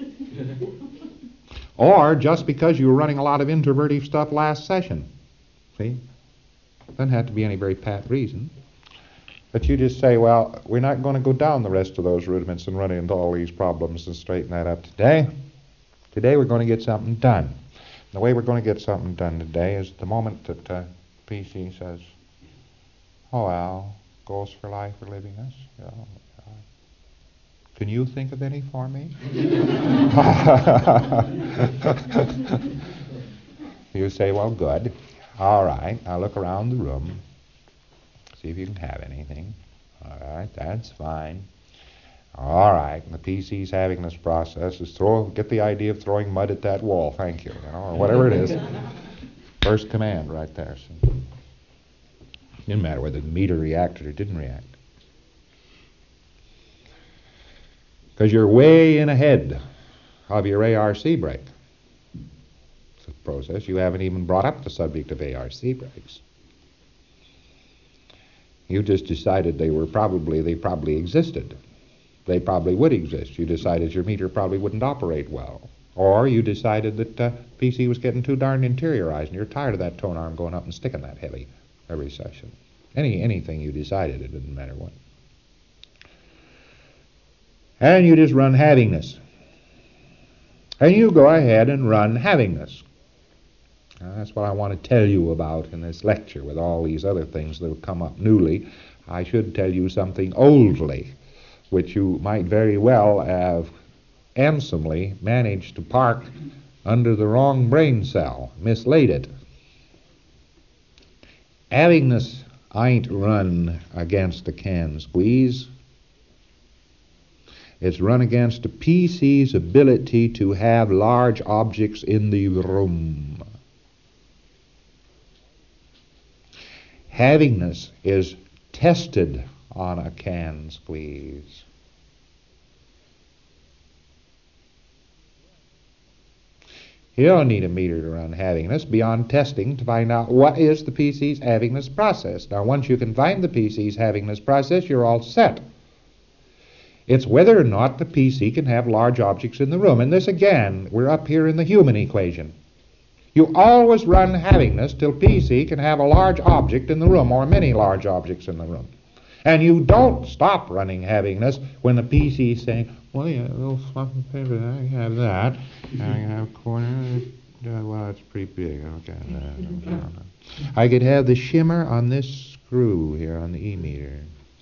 or just because you were running a lot of introvertive stuff last session. See? Doesn't have to be any very pat reason. But you just say, well, we're not going to go down the rest of those rudiments and run into all these problems and straighten that up today. Today we're going to get something done. And the way we're going to get something done today is the moment that PC says, oh, well, goals for life or living this. Can you think of any for me? You say, well, good. All right, I'll look around the room, see if you can have anything. All right, that's fine. All right, the PC's having this process is get the idea of throwing mud at that wall, thank you, or whatever it is. First command right there. So, didn't matter whether the meter reacted or didn't react. Because you're way in ahead of your ARC brake. It's a process. You haven't even brought up the subject of ARC brakes. You just decided they probably existed. They probably would exist. You decided your meter probably wouldn't operate well. Or you decided that PC was getting too darn interiorized and you're tired of that tone arm going up and sticking that heavy every session. Anything you decided, it didn't matter what. And you just run having this. And you go ahead and run having this. That's what I want to tell you about in this lecture with all these other things that have come up newly. I should tell you something oldly, which you might very well have handsomely managed to park under the wrong brain cell, mislaid it. Having this ain't run against a can squeeze. It's run against a PC's ability to have large objects in the room. Havingness is tested on a can squeeze. You don't need a meter to run havingness beyond testing to find out what is the PC's havingness process. Now, once you can find the PC's havingness process, you're all set. It's whether or not the PC can have large objects in the room. And this, again, we're up here in the human equation. You always run havingness till PC can have a large object in the room, or many large objects in the room. And you don't stop running havingness when the PC is saying, well, yeah, a little fluffy paper, I can have that. I can have a corner. Well, it's pretty big. Okay. I could have the shimmer on this screw here on the E-meter.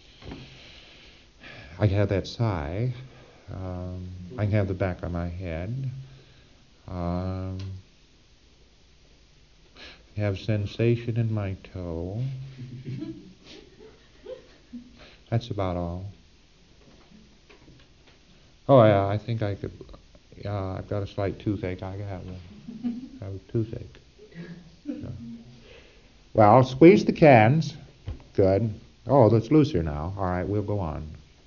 I can have that sigh. I can have the back of my head. Have sensation in my toe. That's about all. Oh, yeah, I think I could. Yeah, I've got a slight toothache. I can have a toothache. Yeah. Well, squeeze the cans. Good. Oh, that's looser now. All right, we'll go on.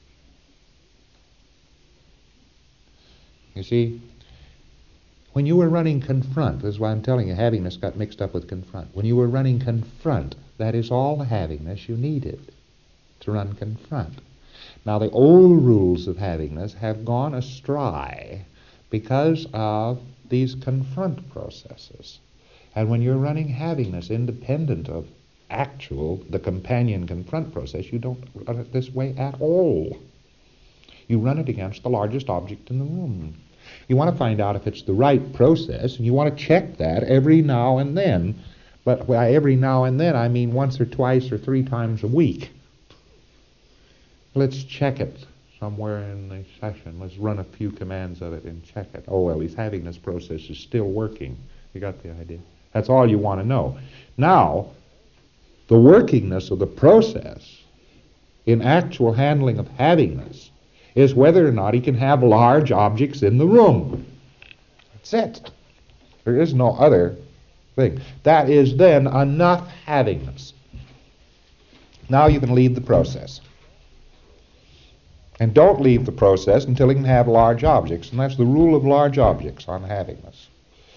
You see, when you were running confront, this is why I'm telling you, havingness got mixed up with confront. When you were running confront, that is all the havingness you needed to run confront. Now, the old rules of havingness have gone astray because of these confront processes. And when you're running havingness independent of the companion confront process, you don't run it this way at all. You run it against the largest object in the room. You want to find out if it's the right process, and you want to check that every now and then. But by every now and then, I mean once or twice or 3 times a week. Let's check it somewhere in the session. Let's run a few commands of it and check it. Oh, well, he's having this process is still working. You got the idea? That's all you want to know. Now, the workingness of the process in actual handling of havingness is whether or not he can have large objects in the room. That's it. There is no other thing. That is then enough havingness. Now you can leave the process. And don't leave the process until he can have large objects. And that's the rule of large objects on havingness.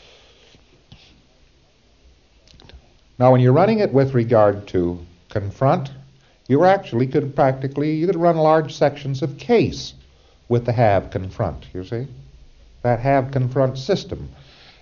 Now when you're running it with regard to confront, you could run large sections of case with the have confront, you see? That have confront system.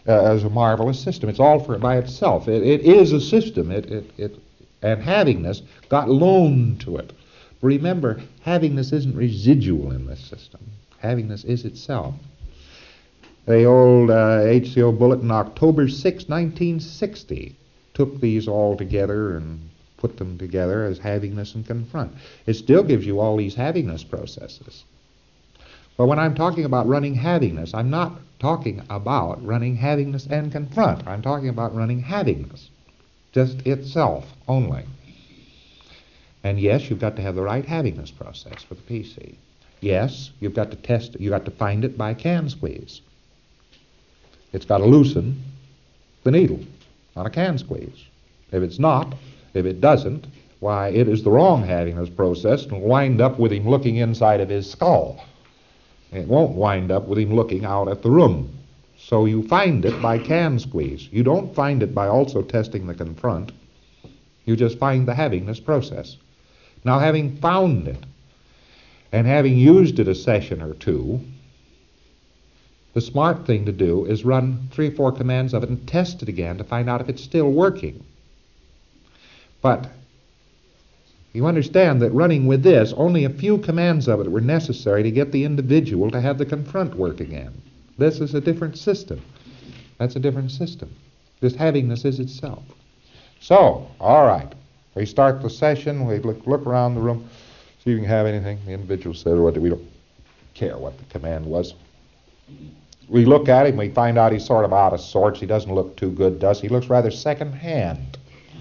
as a marvelous system. It's all for by itself. It is a system. And havingness got loaned to it. Remember, havingness isn't residual in this system. Havingness is itself. The old HCO bulletin, October 6, 1960, took these all together and put them together as havingness and confront. It still gives you all these havingness processes. But when I'm talking about running havingness, I'm not talking about running havingness and confront. I'm talking about running havingness, just itself only. And yes, you've got to have the right havingness process for the PC. Yes, you've got to test it. You've got to find it by can squeeze. It's got to loosen the needle on a can squeeze. If it's not, if it doesn't, why, it is the wrong havingness process and will wind up with him looking inside of his skull. It won't wind up with him looking out at the room. So you find it by can squeeze. You don't find it by also testing the confront. You just find the havingness process. Now, having found it and having used it a session or two, the smart thing to do is run 3 or 4 commands of it and test it again to find out if it's still working. But you understand that running with this, only a few commands of it were necessary to get the individual to have the confront work again. This is a different system. That's a different system. This havingness is itself. So, all right. We start the session. We look around the room, see if we can have anything. The individual said, we don't care what the command was. We look at him. We find out he's sort of out of sorts. He doesn't look too good, does he? He looks rather second-hand.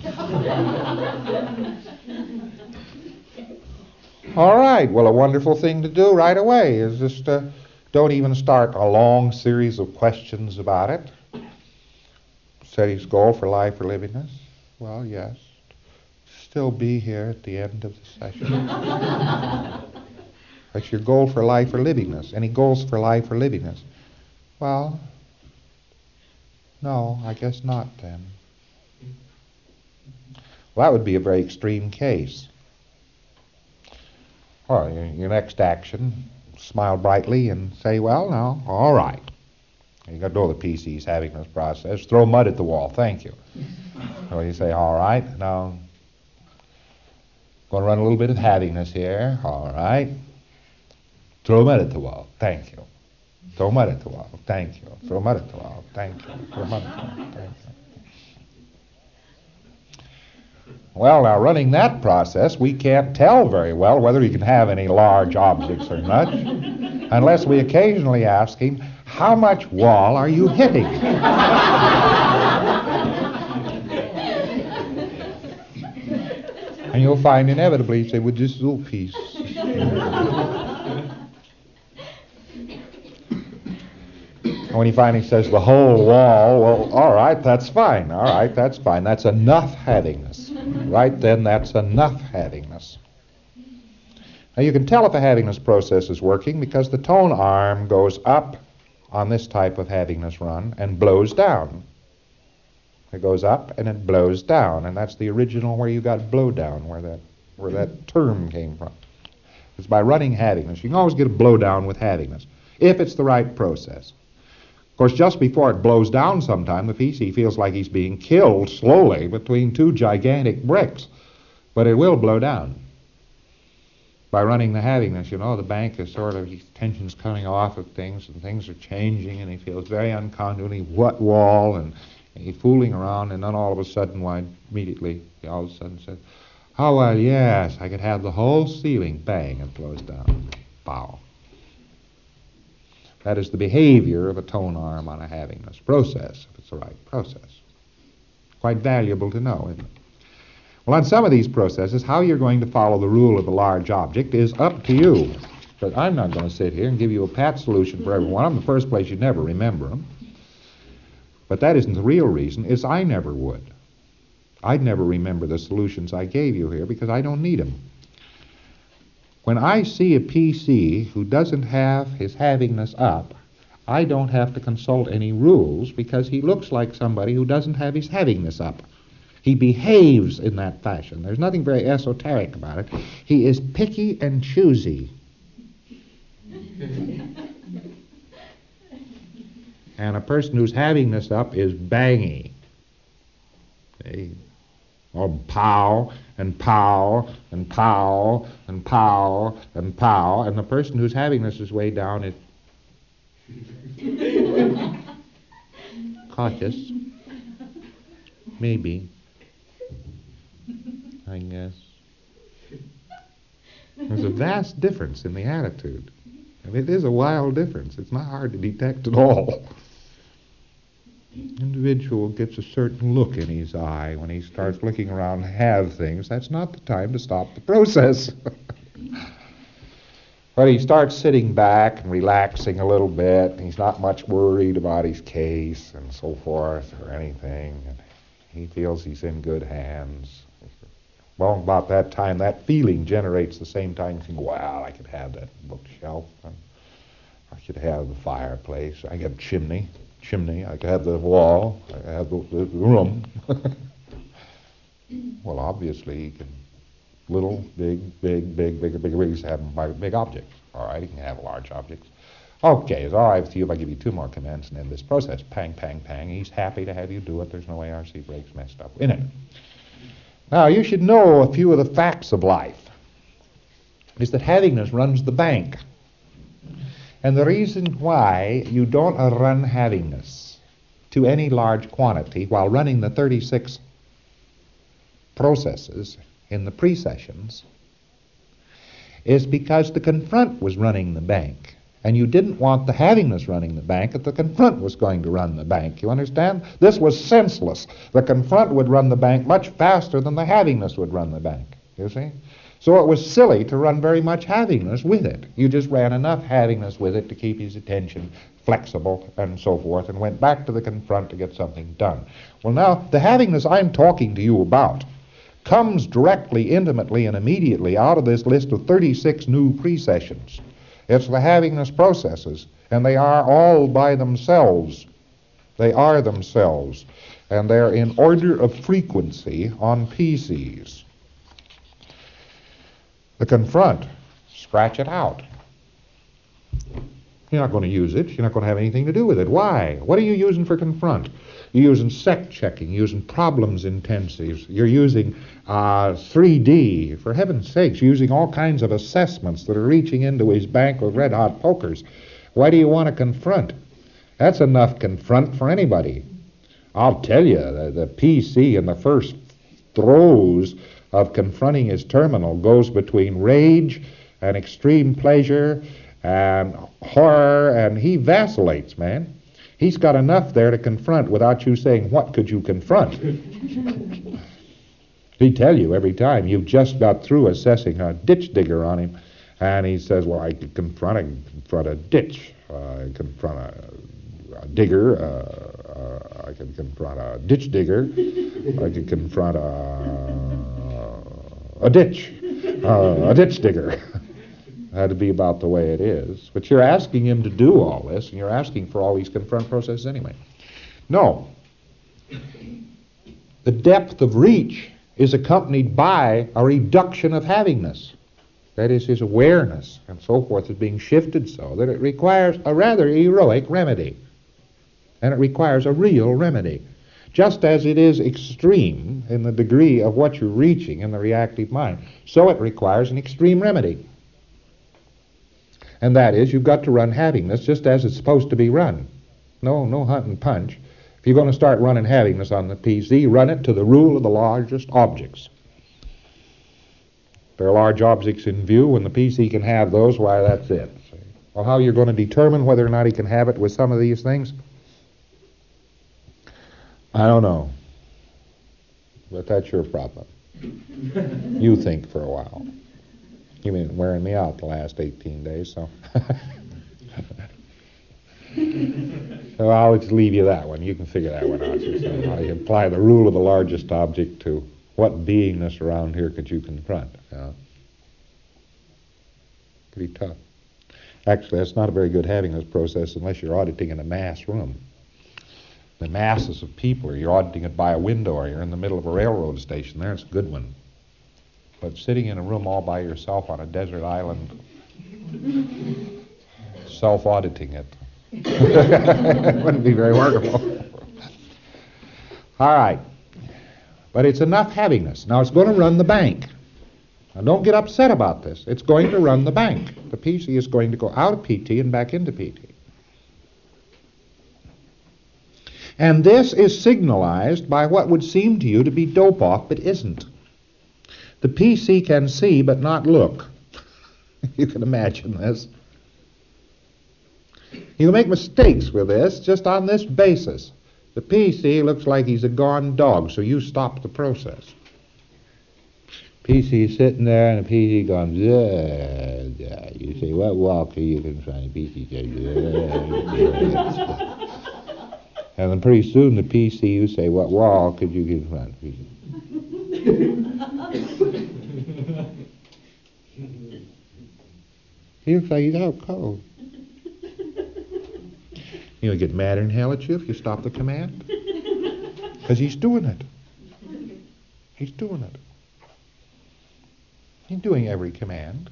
All right, well, a wonderful thing to do right away is just don't even start a long series of questions about it. Set his goal for life or livingness. Well, yes. Still be here at the end of the session. That's your goal for life or livingness. Any goals for life or livingness? Well, no, I guess not then. Well, that would be a very extreme case. Well, your next action, smile brightly and say, well, now, all right. You got to know the PC's havingness process. Throw mud at the wall. Thank you. So you say, all right, now, going to run a little bit of havingness here. All right. Throw mud at the wall. Thank you. Throw mud at the wall. Thank you. Throw mud at the wall. Thank you. Throw mud at the wall. Thank you. Well, now, running that process, we can't tell very well whether he can have any large objects or not, unless we occasionally ask him, how much wall are you hitting? And you'll find inevitably he'd say, well, just a little piece. When he finally says the whole wall, well, all right, that's fine. All right, that's fine. That's enough havingness. Right then, that's enough havingness. Now, you can tell if the havingness process is working because the tone arm goes up on this type of havingness run and blows down. It goes up and it blows down, and that's the original where you got blow down, where that term came from. It's by running havingness. You can always get a blow down with havingness, if it's the right process. Of course, just before it blows down sometime, the PC feels like he's being killed slowly between 2 gigantic bricks, but it will blow down. By running the havingness, the bank is sort of, tension's coming off of things, and things are changing, and he feels very uncomfortable. What wall, and he's fooling around, and then all of a sudden, he all of a sudden says, oh, well, yes, I could have the whole ceiling. Bang, it blows down. Pow. That is the behavior of a tone arm on a havingness process, if it's the right process. Quite valuable to know, isn't it? Well, on some of these processes, how you're going to follow the rule of a large object is up to you. But I'm not going to sit here and give you a pat solution for every one of them. In the first place, you'd never remember them. But that isn't the real reason. It's I never would. I'd never remember the solutions I gave you here because I don't need them. When I see a PC who doesn't have his havingness up, I don't have to consult any rules because he looks like somebody who doesn't have his havingness up. He behaves in that fashion. There's nothing very esoteric about it. He is picky and choosy. And a person who's having this up is bangy. See? Or pow, and pow, and pow, and pow, and pow. And the person who's having this is way down is cautious. Maybe. I guess. There's a vast difference in the attitude. And it is a wild difference. It's not hard to detect at all. Individual gets a certain look in his eye when he starts looking around to have things. That's not the time to stop the process. But he starts sitting back and relaxing a little bit. He's not much worried about his case and so forth or anything. And he feels he's in good hands. Well, about that time, that feeling generates the same time. You think, well, I could have that bookshelf. I could have the fireplace. I could have chimney. I could have the wall. I could have the room. Well, obviously, he can little, big, bigger. He's having big objects. All right, he can have large objects. Okay, it's all right with you if I give you 2 more commands and end this process. Pang, pang, pang. He's happy to have you do it. There's no ARC brakes messed up in it. Now, you should know a few of the facts of life. Is that havingness runs the bank. And the reason why you don't run havingness to any large quantity while running the 36 processes in the precessions is because the confront was running the bank. And you didn't want the havingness running the bank if the confront was going to run the bank. You understand? This was senseless. The confront would run the bank much faster than the havingness would run the bank. You see? So it was silly to run very much havingness with it. You just ran enough havingness with it to keep his attention flexible and so forth, and went back to the confront to get something done. Well, now, the havingness I'm talking to you about comes directly, intimately, and immediately out of this list of 36 new precessions. It's the havingness processes, and they are all by themselves. They are themselves, and they're in order of frequency on PCs. The confront, scratch it out. You're not going to use it. You're not going to have anything to do with it. Why? What are you using for confront? You're using sect checking, you're using problems intensives, you're using 3D, for heaven's sakes, using all kinds of assessments that are reaching into his bank with red-hot pokers. Why do you want to confront? That's enough confront for anybody. I'll tell you, the PC in the first throes of confronting his terminal goes between rage and extreme pleasure and horror, and he vacillates, man. He's got enough there to confront without you saying, what could you confront? He'd tell you every time. You've just got through assessing a ditch digger on him, and he says, well, I could confront a ditch. I confront a digger. I could confront a ditch digger. I could confront a ditch digger. That'd be about the way it is. But you're asking him to do all this, and you're asking for all these confront processes anyway. No. The depth of reach is accompanied by a reduction of havingness. That is, his awareness and so forth is being shifted so that it requires a rather heroic remedy. And it requires a real remedy. Just as it is extreme in the degree of what you're reaching in the reactive mind, so it requires an extreme remedy. And that is, you've got to run havingness just as it's supposed to be run. No hunt and punch. If you're going to start running havingness on the PC, run it to the rule of the largest objects. If there are large objects in view, and the PC can have those, why, that's it. Well, how you're going to determine whether or not he can have it with some of these things? I don't know. But that's your problem. You think for a while. You've been wearing me out the last 18 days, so. So I'll just leave you that one. You can figure that one out yourself. How you apply the rule of the largest object to what beingness around here could you confront. Pretty tough. Actually, that's not a very good havingness process unless you're auditing in a mass room. The masses of people, or you're auditing it by a window, or you're in the middle of a railroad station. There's a good one. But sitting in a room all by yourself on a desert island, self-auditing it, It wouldn't be very workable. All right. But it's enough having this. Now it's going to run the bank. Now don't get upset about this. It's going to run the bank. The PC is going to go out of PT and back into PT. And this is signalized by what would seem to you to be dope-off, but isn't. The PC can see but not look. You can imagine this. You make mistakes with this just on this basis. The PC looks like he's a gone dog, so you stop the process. PC is sitting there, and the PC goes, yeah. You say, what walk are you confronting? PC says, yeah. And then pretty soon the PC, you say, what wall could you confront? He looks like he's out cold. He'll get madder than hell at you if you stop the command. Because he's doing it. He's doing it. He's doing every command.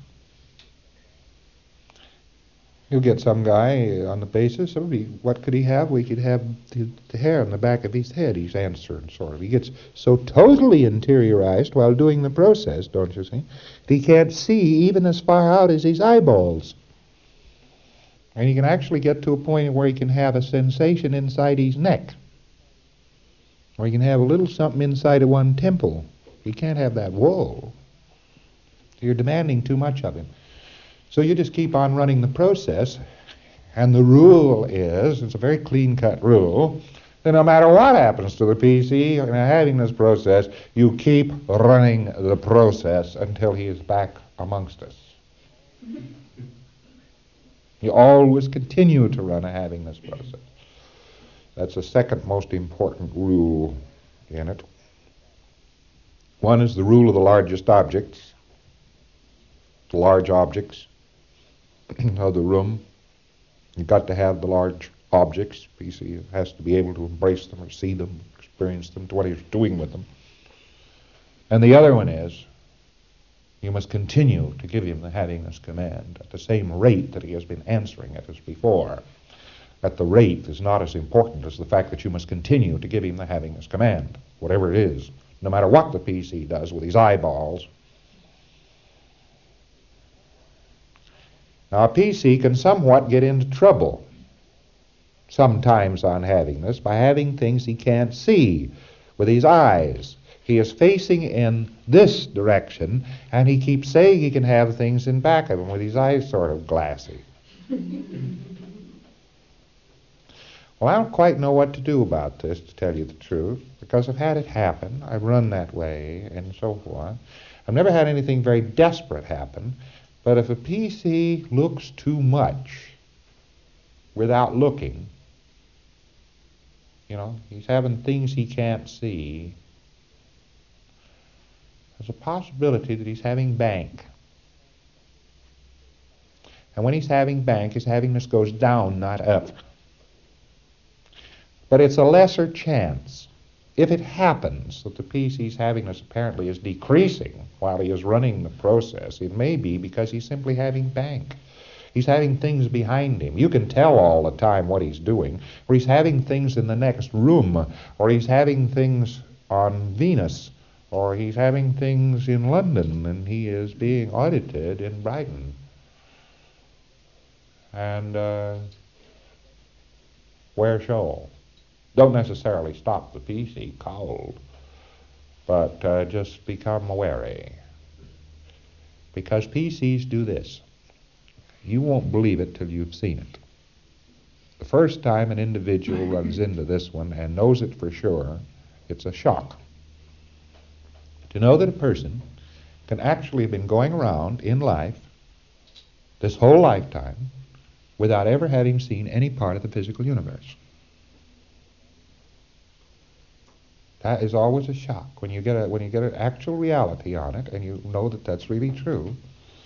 You'll get some guy on the basis of, what could he have? We could have the hair on the back of his head. He's answering, sort of. He gets so totally interiorized while doing the process, don't you see, that he can't see even as far out as his eyeballs. And he can actually get to a point where he can have a sensation inside his neck. Or he can have a little something inside of one temple. He can't have that. Whoa. You're demanding too much of him. So you just keep on running the process, and the rule is, it's a very clean-cut rule, that no matter what happens to the PC in having this process, you keep running the process until he is back amongst us. You always continue to run a having this process. That's the second most important rule in it. One is the rule of the largest objects, the large objects of the room. You've got to have the large objects. PC has to be able to embrace them or see them, experience them, to what he's doing with them. And the other one is, you must continue to give him the having this command at the same rate that he has been answering it as before. That the rate is not as important as the fact that you must continue to give him the having this command, whatever it is, no matter what the PC does with his eyeballs. Now, a PC can somewhat get into trouble sometimes on having this by having things he can't see with his eyes. He is facing in this direction, and he keeps saying he can have things in back of him with his eyes sort of glassy. Well, I don't quite know what to do about this, to tell you the truth, because I've had it happen. I've run that way, and so forth. I've never had anything very desperate happen. But if a PC looks too much without looking, he's having things he can't see, there's a possibility that he's having bank. And when he's having bank, his havingness goes down, not up. But it's a lesser chance. If it happens that the PC's havingness apparently is decreasing while he is running the process, it may be because he's simply having bank. He's having things behind him. You can tell all the time what he's doing, or he's having things in the next room, or he's having things on Venus, or he's having things in London, and he is being audited in Brighton. And where show? Don't necessarily stop the PC cold, but just become wary. Because PCs do this. You won't believe it till you've seen it. The first time an individual runs into this one and knows it for sure, it's a shock. To know that a person can actually have been going around in life this whole lifetime without ever having seen any part of the physical universe. That is always a shock when you get an actual reality on it, and you know that that's really true.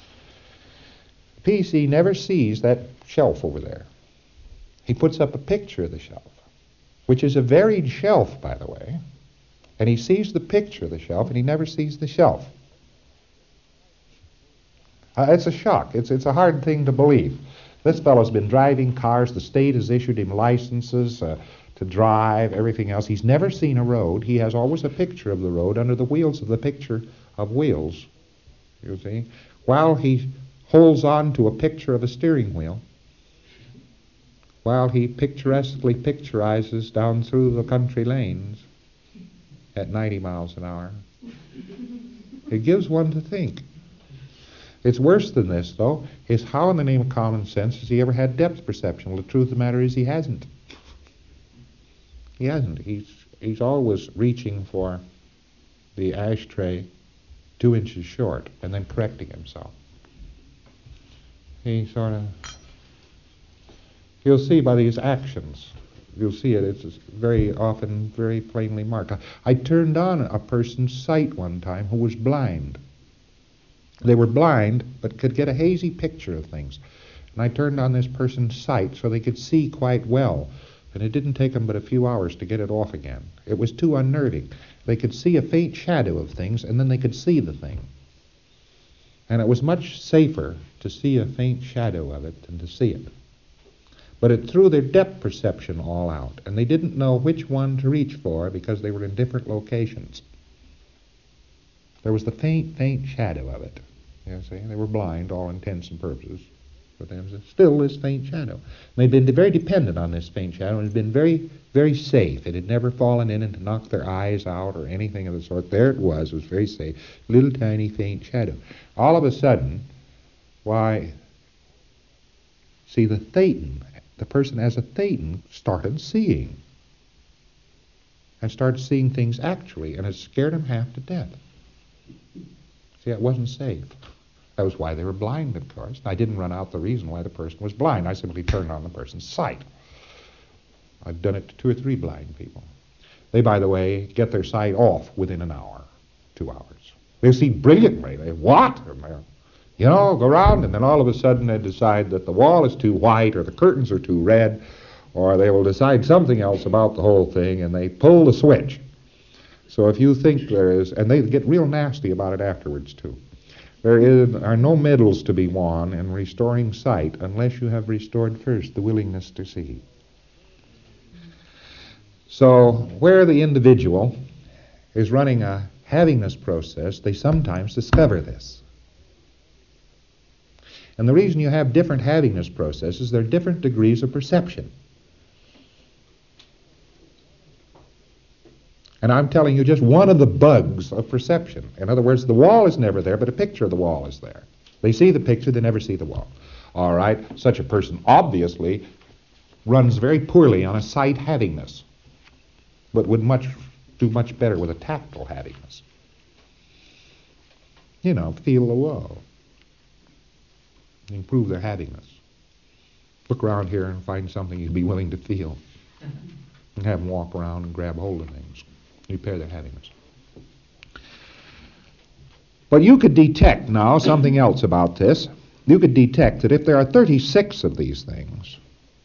PC never sees that shelf over there. He puts up a picture of the shelf, which is a varied shelf, by the way, and he sees the picture of the shelf, and he never sees the shelf. It's a shock. It's a hard thing to believe This fellow's been driving cars. The state has issued him licenses to drive, everything else. He's never seen a road. He has always a picture of the road under the wheels of the picture of wheels, you see, while he holds on to a picture of a steering wheel, while he picturesquely picturizes down through the country lanes at 90 miles an hour. It gives one to think. It's worse than this, though, is how in the name of common sense has he ever had depth perception? Well, the truth of the matter is he hasn't. He hasn't. He's always reaching for the ashtray 2 inches short and then correcting himself. He sort of... You'll see by these actions. You'll see it. It's very often very plainly marked. I turned on a person's sight one time who was blind. They were blind, but could get a hazy picture of things. And I turned on this person's sight so they could see quite well. And it didn't take them but a few hours to get it off again. It was too unnerving. They could see a faint shadow of things, and then they could see the thing. And it was much safer to see a faint shadow of it than to see it. But it threw their depth perception all out, and they didn't know which one to reach for because they were in different locations. There was the faint shadow of it. You see, they were blind, all intents and purposes. But there was still this faint shadow. And they'd been very dependent on this faint shadow, and it had been very, very safe. It had never fallen in and to knock their eyes out or anything of the sort. There it was very safe. Little tiny faint shadow. All of a sudden, why, see, the thetan, the person as a thetan, started seeing. And started seeing things actually, and it scared him half to death. See, it wasn't safe. That was why they were blind, of course. I didn't run out the reason why the person was blind. I simply turned on the person's sight. I've done it to 2 or 3 blind people. They, by the way, get their sight off within an hour, 2 hours. They see brilliantly. They, what? You know, go around, and then all of a sudden they decide that the wall is too white or the curtains are too red, or they will decide something else about the whole thing, and they pull the switch. So if you think there is, and they get real nasty about it afterwards, too. There are no medals to be won in restoring sight unless you have restored first the willingness to see. So where the individual is running a havingness process, they sometimes discover this. And the reason you have different havingness processes, there are different degrees of perception. And I'm telling you just one of the bugs of perception. In other words, the wall is never there, but a picture of the wall is there. They see the picture, they never see the wall. All right, such a person obviously runs very poorly on a sight havingness, but would do much better with a tactile havingness. You know, feel the wall. Improve their havingness. Look around here and find something you'd be willing to feel. And have them walk around and grab hold of things. Repair their havingness. But you could detect now something else about this. You could detect that if there are 36 of these things,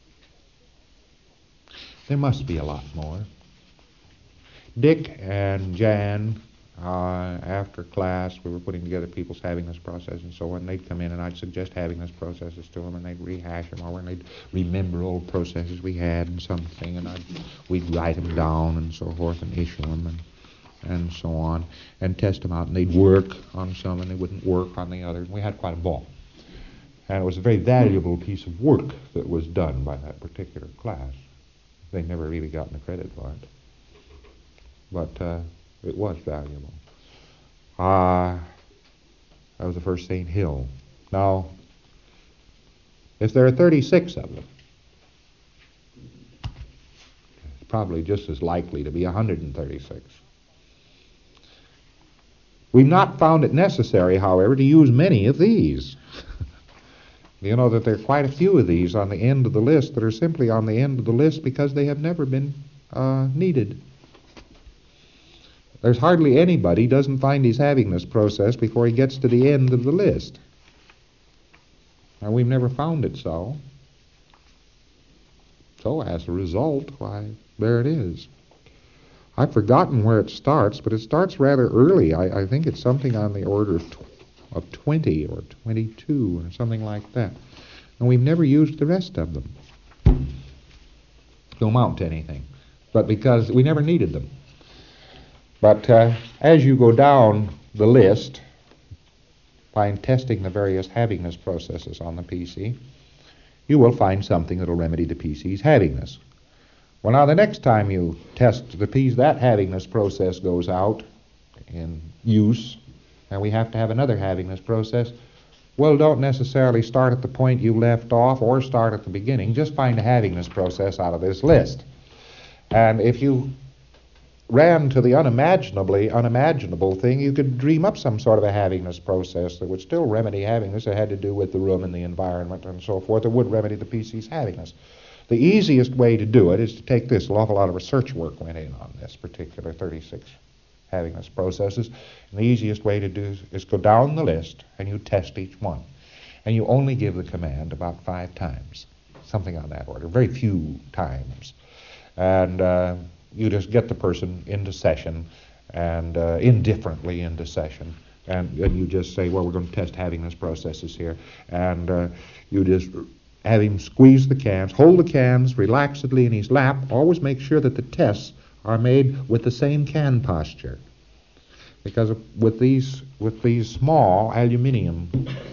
there must be a lot more. Dick and Jan, after class, we were putting together people's havingness process and so on. They'd come in and I'd suggest havingness processes to them, and they'd rehash them over, and they'd remember old processes we had and something, and we'd write them down and so forth and issue them and so on and test them out. And they'd work on some and they wouldn't work on the others. We had quite a ball. And it was a very valuable piece of work that was done by that particular class. They never really got the credit for it. But it was valuable. That was the first St. Hill. Now, if there are 36 of them, it's probably just as likely to be 136. We've not found it necessary, however, to use many of these. You know that there are quite a few of these on the end of the list that are simply on the end of the list because they have never been needed. There's hardly anybody doesn't find he's having this process before he gets to the end of the list. Now, we've never found it so. So, as a result, why, there it is. I've forgotten where it starts, but it starts rather early. I think it's something on the order of 20 or 22 or something like that. and we've never used the rest of them. Don't amount to anything, but because we never needed them. But as you go down the list, by testing the various havingness processes on the PC, you will find something that will remedy the PC's havingness. Well, now the next time you test the PC, that havingness process goes out in use, and we have to have another havingness process. Well, don't necessarily start at the point you left off or start at the beginning. Just find a havingness process out of this list. And if you ran to the unimaginable thing, you could dream up some sort of a havingness process that would still remedy havingness. It had to do with the room and the environment and so forth. It would remedy the PC's havingness. The easiest way to do it is to take this. An awful lot of research work went in on this particular 36 havingness processes. And the easiest way to do is go down the list and you test each one. And you only give the command about 5 times, something on that order, very few times. And you just get the person into session, and indifferently into session, and you just say, well, we're going to test havingness processes here, and you just have him squeeze the cans, hold the cans relaxedly in his lap. Always make sure that the tests are made with the same can posture, because with these small aluminum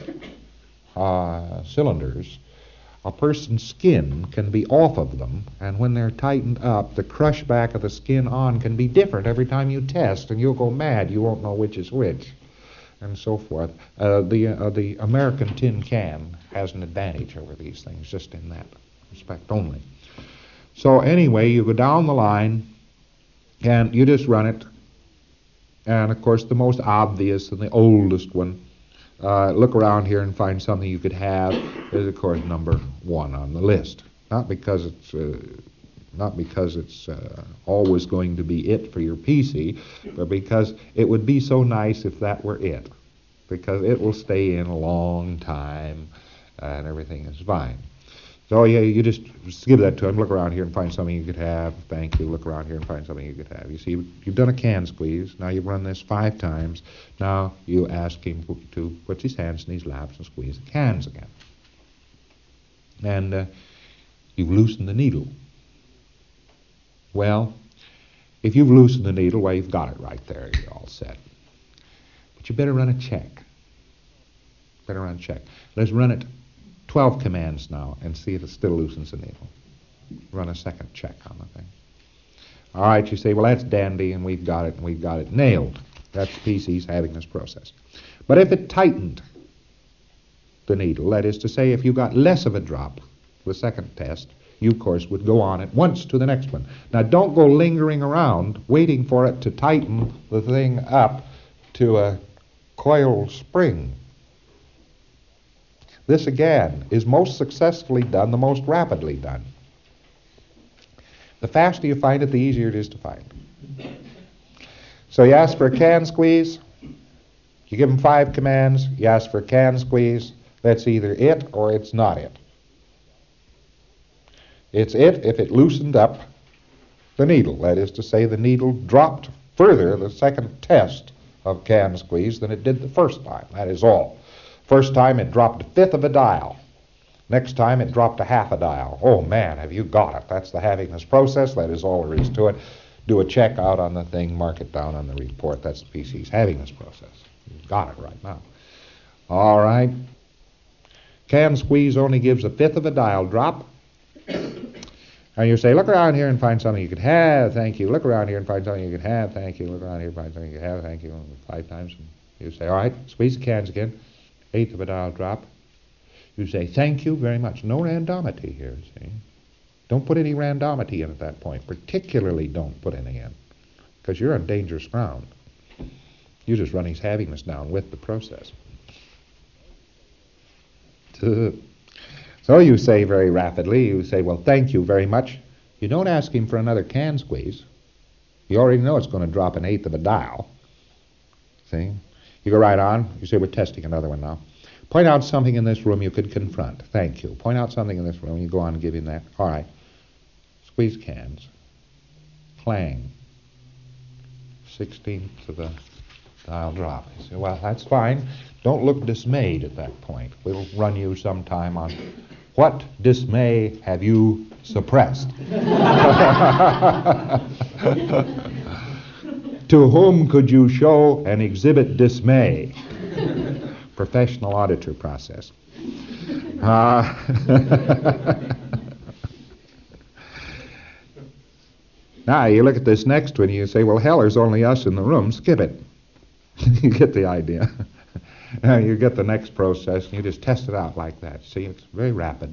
cylinders, a person's skin can be off of them, and when they're tightened up, the crush back of the skin on can be different every time you test, and you'll go mad. You won't know which is which, and so forth. The American tin can has an advantage over these things, just in that respect only. So anyway, you go down the line, and you just run it, and of course the most obvious and the oldest one, look around here and find something you could have, is of course number 1 on the list. Not because it's always going to be it for your PC, but because it would be so nice if that were it, because it will stay in a long time and everything is fine. So yeah, you just give that to him. Look around here and find something you could have. Thank you. Look around here and find something you could have. You see, you've done a can squeeze. Now you've run this 5 times. Now you ask him to put his hands in his laps and squeeze the cans again. And you've loosened the needle. Well, if you've loosened the needle, well, you've got it right there. You're all set. But you better run a check. Let's run it 12 commands now and see if it still loosens the needle. Run a second check on the thing. All right, you say, well, that's dandy, and we've got it nailed. That's PC's havingness process. But if it tightened the needle, that is to say, if you got less of a drop, the second test, you, of course, would go on at once to the next one. Now, don't go lingering around waiting for it to tighten the thing up to a coil spring. This, again, is most successfully done, the most rapidly done. The faster you find it, the easier it is to find. So you ask for a can squeeze, you give them 5 commands, you ask for a can squeeze, that's either it or it's not it. It's it if it loosened up the needle, that is to say the needle dropped further the second test of can squeeze than it did the first time, that is all. First time it dropped 1/5 of a dial. Next time it dropped 1/2 a dial. Oh man, have you got it. That's the havingness process. That is all there is to it. Do a check out on the thing, mark it down on the report. That's the PC's havingness process. You've got it right now. All right. Can squeeze only gives 1/5 of a dial drop. And you say, look around here and find something you could have, thank you. Look around here and find something you could have, thank you. Look around here and find something you could have, thank you. 5 times. And you say, all right, squeeze the cans again. 1/8 of a dial drop. You say, thank you very much. No randomity here, see. Don't put any randomity in at that point. Particularly don't put any in, because you're on dangerous ground. You're just running his havingness down with the process. So you say very rapidly, you say, well, thank you very much. You don't ask him for another can squeeze. You already know it's going to drop 1/8 of a dial. See? You go right on. You say, we're testing another one now. Point out something in this room you could confront. Thank you. Point out something in this room. You go on and give him that. All right. Squeeze cans. Clang. 1/16 of a dial drop. You say, well, that's fine. Don't look dismayed at that point. We'll run you sometime on What dismay have you suppressed? To whom could you show and exhibit dismay? Professional auditor process. Now, you look at this next one, you say, well, hell, there's only us in the room. Skip it. You get the idea. You get the next process, and you just test it out like that. See, it's very rapid.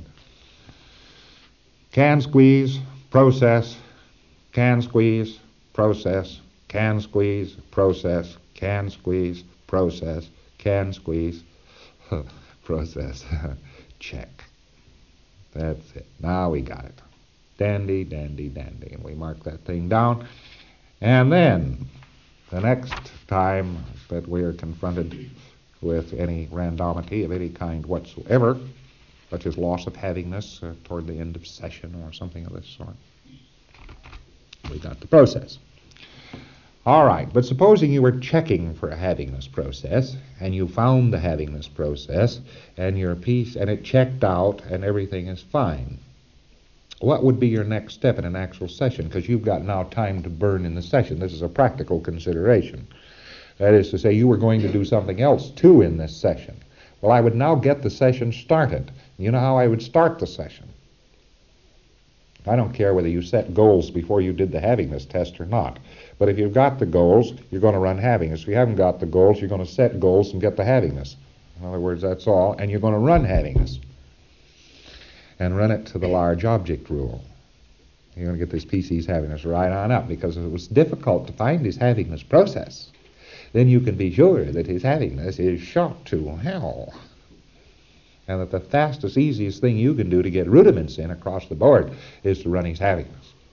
Can squeeze, process, can squeeze, process, can squeeze, process, can squeeze, process, can squeeze, process. Check. That's it. Now we got it. Dandy, dandy, dandy. And we mark that thing down. And then, the next time that we are confronted with any randomity of any kind whatsoever, such as loss of havingness toward the end of session or something of this sort, we got the process. All right, but supposing you were checking for a havingness process, and you found the havingness process, and your piece, and it checked out, and everything is fine. What would be your next step in an actual session? Because you've got now time to burn in the session. This is a practical consideration. That is to say, you were going to do something else too in this session. Well, I would now get the session started. You know how I would start the session? I don't care whether you set goals before you did the havingness test or not. But if you've got the goals, you're going to run havingness. If you haven't got the goals, you're going to set goals and get the havingness. In other words, that's all. And you're going to run havingness. And run it to the large object rule. You're going to get this PC's havingness right on up, because if it was difficult to find his havingness process, then you can be sure that his havingness is shot to hell. And that the fastest, easiest thing you can do to get rudiments in across the board is to run his havingness.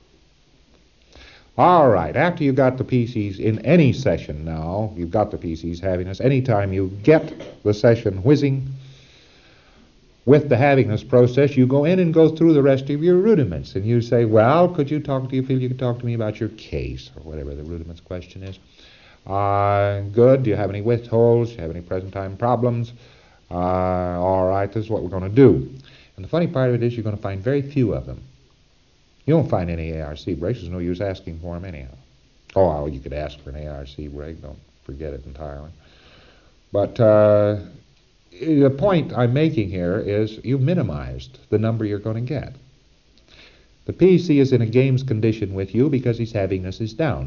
All right, after you've got the PCs in any session now, you've got the PC's havingness, anytime you get the session whizzing with the havingness process, you go in and go through the rest of your rudiments. And you say, well, do you feel you could talk to me about your case, or whatever the rudiments question is? Good. Do you have any withholds? Do you have any present time problems? All right, this is what we're going to do. And the funny part of it is you're going to find very few of them. You won't find any ARC breaks. There's no use asking for them anyhow. Oh, well, you could ask for an ARC break. Don't forget it entirely. But the point I'm making here is you've minimized the number you're going to get. The PC is in a games condition with you because his havingness is down.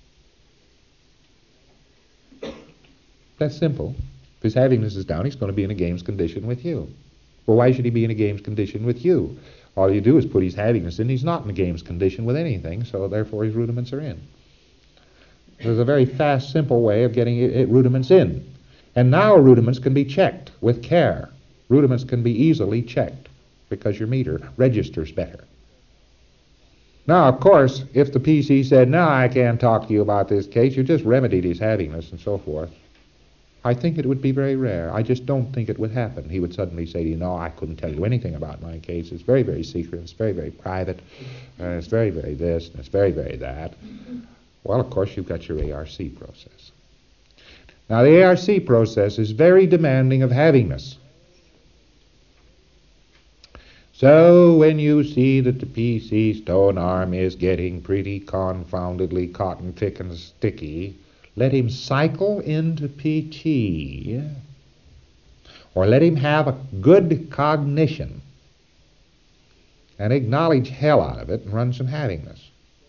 That's simple. If his havingness is down, he's going to be in a games condition with you. Well, why should he be in a games condition with you? All you do is put his havingness in. He's not in a games condition with anything, so therefore his rudiments are in. There's a very fast, simple way of getting rudiments in. And now rudiments can be checked with care. Rudiments can be easily checked because your meter registers better. Now, of course, if the PC said, no, I can't talk to you about this case, you just remedied his havingness and so forth, I think it would be very rare. I just don't think it would happen. He would suddenly say to you, no, I couldn't tell you anything about my case. It's very, very secret. It's very, very private. It's very, very this, and it's very, very that. Well, of course, you've got your ARC process. Now, the ARC process is very demanding of havingness. So, when you see that the PC stone arm is getting pretty confoundedly cotton thick and sticky, let him cycle into PT, or let him have a good cognition and acknowledge hell out of it and run some havingness.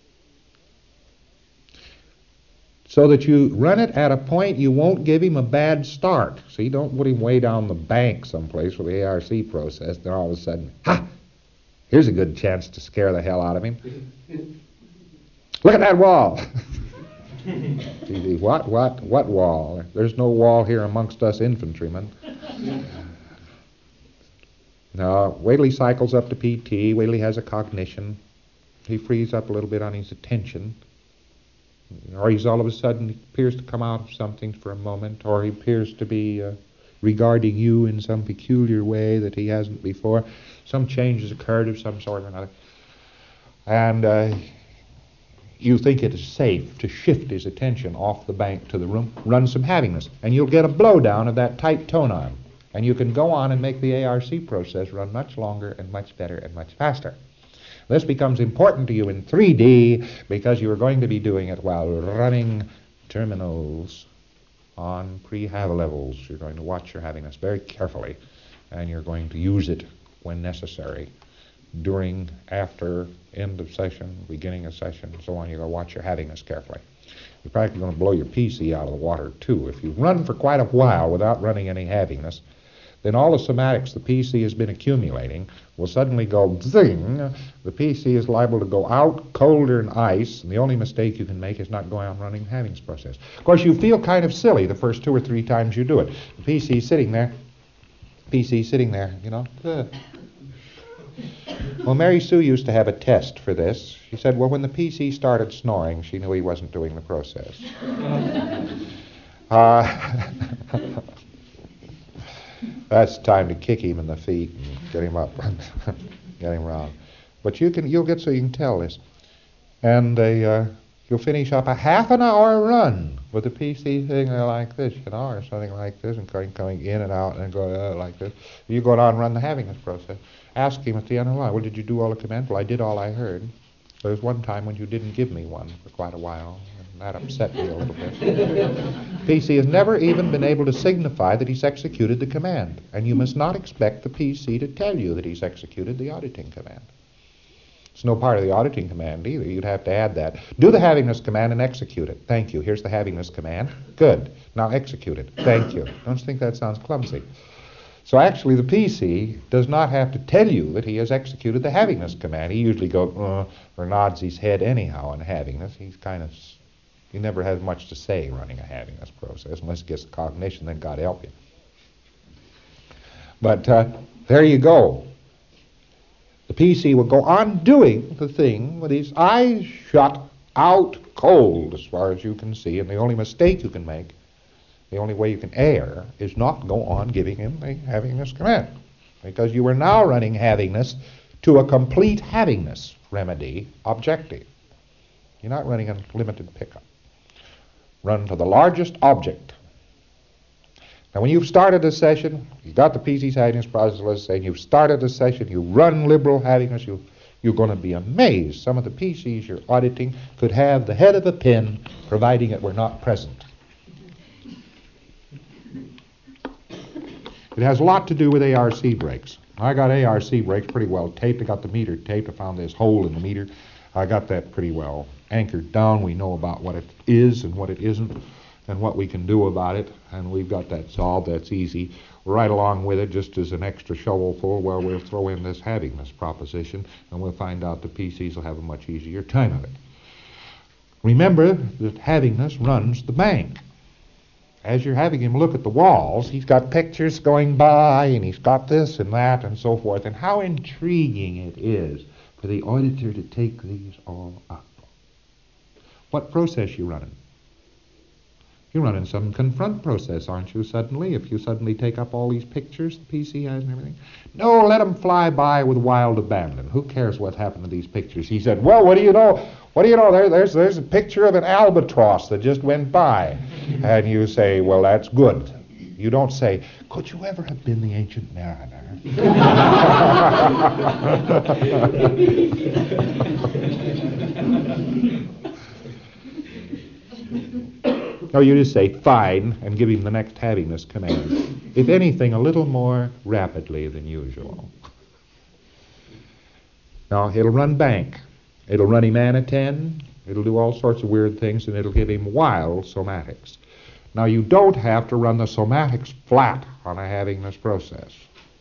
So that you run it at a point you won't give him a bad start. So you don't put him way down the bank someplace with the ARC process, then all of a sudden, ha! Here's a good chance to scare the hell out of him. Look at that wall! What wall? There's no wall here amongst us infantrymen. No, wait till he cycles up to PT, wait till he has a cognition. He frees up a little bit on his attention. Or he's all of a sudden appears to come out of something for a moment, or he appears to be regarding you in some peculiar way that he hasn't before. Some change has occurred of some sort or another. And you think it is safe to shift his attention off the bank to the room, run some havingness, and you'll get a blowdown of that tight tone arm. And you can go on and make the ARC process run much longer and much better and much faster. This becomes important to you in 3D because you are going to be doing it while running terminals on pre-HAV levels. You're going to watch your havingness very carefully, and you're going to use it when necessary, during, after, end of session, beginning of session, and so on. You're going to watch your havingness carefully. You're practically going to blow your PC out of the water, too. If you run for quite a while without running any havingness, then all the somatics the PC has been accumulating will suddenly go zing. The PC is liable to go out colder than ice, and the only mistake you can make is not going on running the havingness process. Of course, you feel kind of silly the first 2 or 3 times you do it. The PC sitting there, you know. Well, Mary Sue used to have a test for this. She said, well, when the PC started snoring, she knew he wasn't doing the process. That's time to kick him in the feet and get him up, get him round. But you'll get so you can tell this. And you'll finish up a half an hour run with the PC sitting there like this, you know, or something like this, and coming in and out and going out like this. You go down and run the havingness process. Ask him at the end of the line, well, did you do all the commands? Well, I did all I heard. There was one time when you didn't give me one for quite a while, and that upset me a little bit. PC has never even been able to signify that he's executed the command, and you must not expect the PC to tell you that he's executed the auditing command. It's no part of the auditing command either. You'd have to add that. Do the havingness command and execute it. Thank you. Here's the havingness command. Good. Now execute it. Thank you. Don't you think that sounds clumsy? So actually the PC does not have to tell you that he has executed the havingness command. He usually goes, or nods his head anyhow on havingness. He never has much to say running a havingness process unless he gets cognition, then God help you. But there you go. The PC will go on doing the thing with his eyes shut, out cold as far as you can see, and the only mistake you can make, the only way you can err, is not go on giving him the havingness command. Because you are now running havingness to a complete havingness remedy objective. You're not running a limited pickup. Run to the largest object. Now when you've started a session, you've got the PC's havingness process, let's say, and you've started a session, you run liberal havingness, you're going to be amazed. Some of the PCs you're auditing could have the head of a pin, providing it were not present. It has a lot to do with ARC brakes. I got ARC brakes pretty well taped. I got the meter taped. I found this hole in the meter. I got that pretty well anchored down. We know about what it is and what it isn't and what we can do about it, and we've got that solved. That's easy. Right along with it, just as an extra shovelful, well, we'll throw in this havingness proposition, and we'll find out the PCs will have a much easier time of it. Remember that havingness runs the bank. As you're having him look at the walls, he's got pictures going by, and he's got this and that and so forth, and how intriguing it is for the auditor to take these all up. What process you running? You're running some confront process, aren't you, suddenly, if you suddenly take up all these pictures the PC has and everything? No, let them fly by with wild abandon. Who cares what happened to these pictures? He said, well, what do you know? What do you know? There's a picture of an albatross that just went by. And you say, well, that's good. You don't say, could you ever have been the ancient mariner? No, you just say, fine, and give him the next havingness command. If anything, a little more rapidly than usual. Now, it'll run bank. It'll run him Anaten. It'll do all sorts of weird things, and it'll give him wild somatics. Now, you don't have to run the somatics flat on a havingness process.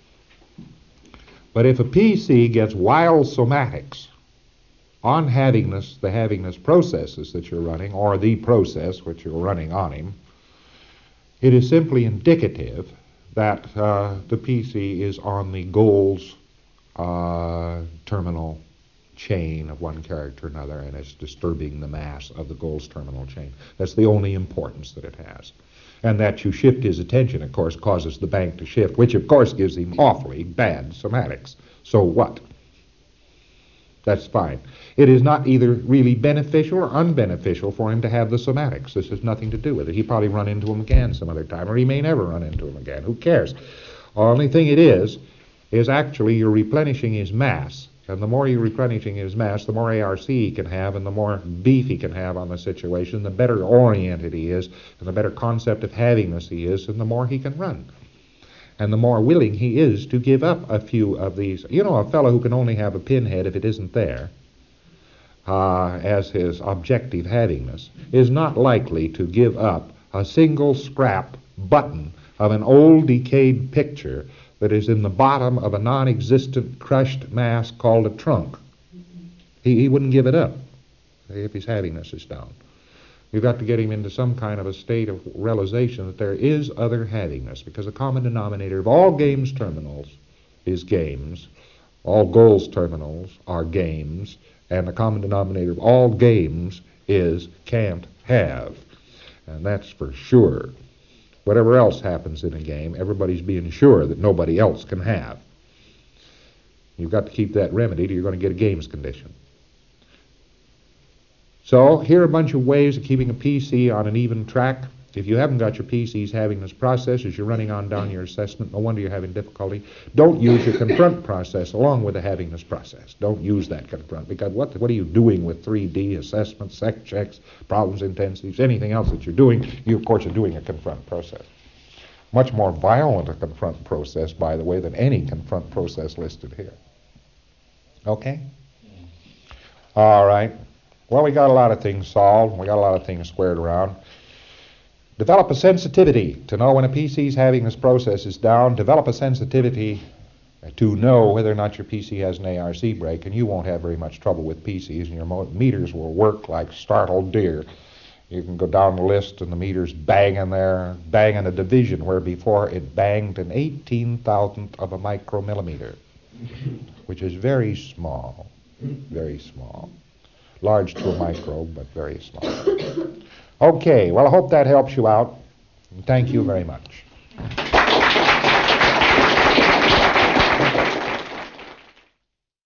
But if a PC gets wild somatics on havingness, the havingness processes that you're running, or the process which you're running on him, it is simply indicative that the PC is on the goals terminal chain of one character or another, and it's disturbing the mass of the goals terminal chain. That's the only importance that it has. And that you shift his attention, of course, causes the bank to shift, which, of course, gives him awfully bad somatics. So what? That's fine. It is not either really beneficial or unbeneficial for him to have the somatics. This has nothing to do with it. He probably run into them again some other time, or he may never run into them again. Who cares? Only thing it is actually you're replenishing his mass. And the more you're replenishing his mass, the more ARC he can have and the more beef he can have on the situation, the better oriented he is, and the better concept of havingness he is, and the more he can run. And the more willing he is to give up a few of these. You know, a fellow who can only have a pinhead if it isn't there, as his objective havingness, is not likely to give up a single scrap button of an old decayed picture that is in the bottom of a non-existent crushed mass called a trunk. He wouldn't give it up if his havingness is down. You've got to get him into some kind of a state of realization that there is other havingness, because the common denominator of all games terminals is games, all goals terminals are games, and the common denominator of all games is can't have. And that's for sure. Whatever else happens in a game, everybody's being sure that nobody else can have. You've got to keep that remedied or you're going to get a games condition. So here are a bunch of ways of keeping a PC on an even track. If you haven't got your PCs having this process as you're running on down your assessment, no wonder you're having difficulty. Don't use your confront process along with the having this process. Don't use that confront, because what are you doing with 3D assessments, sec checks, problems intensives, anything else that you're doing? You, of course, are doing a confront process. Much more violent a confront process, by the way, than any confront process listed here. Okay? All right. Well, we got a lot of things solved. We got a lot of things squared around. Develop a sensitivity to know when a PC's having this process is down. Develop a sensitivity to know whether or not your PC has an ARC break, and you won't have very much trouble with PCs, and your meters will work like startled deer. You can go down the list and the meter's banging there, banging a division where before it banged an 18,000th of a micromillimeter, which is very small, very small. Large to a micro, but very small. Okay, well, I hope that helps you out. And thank you very much.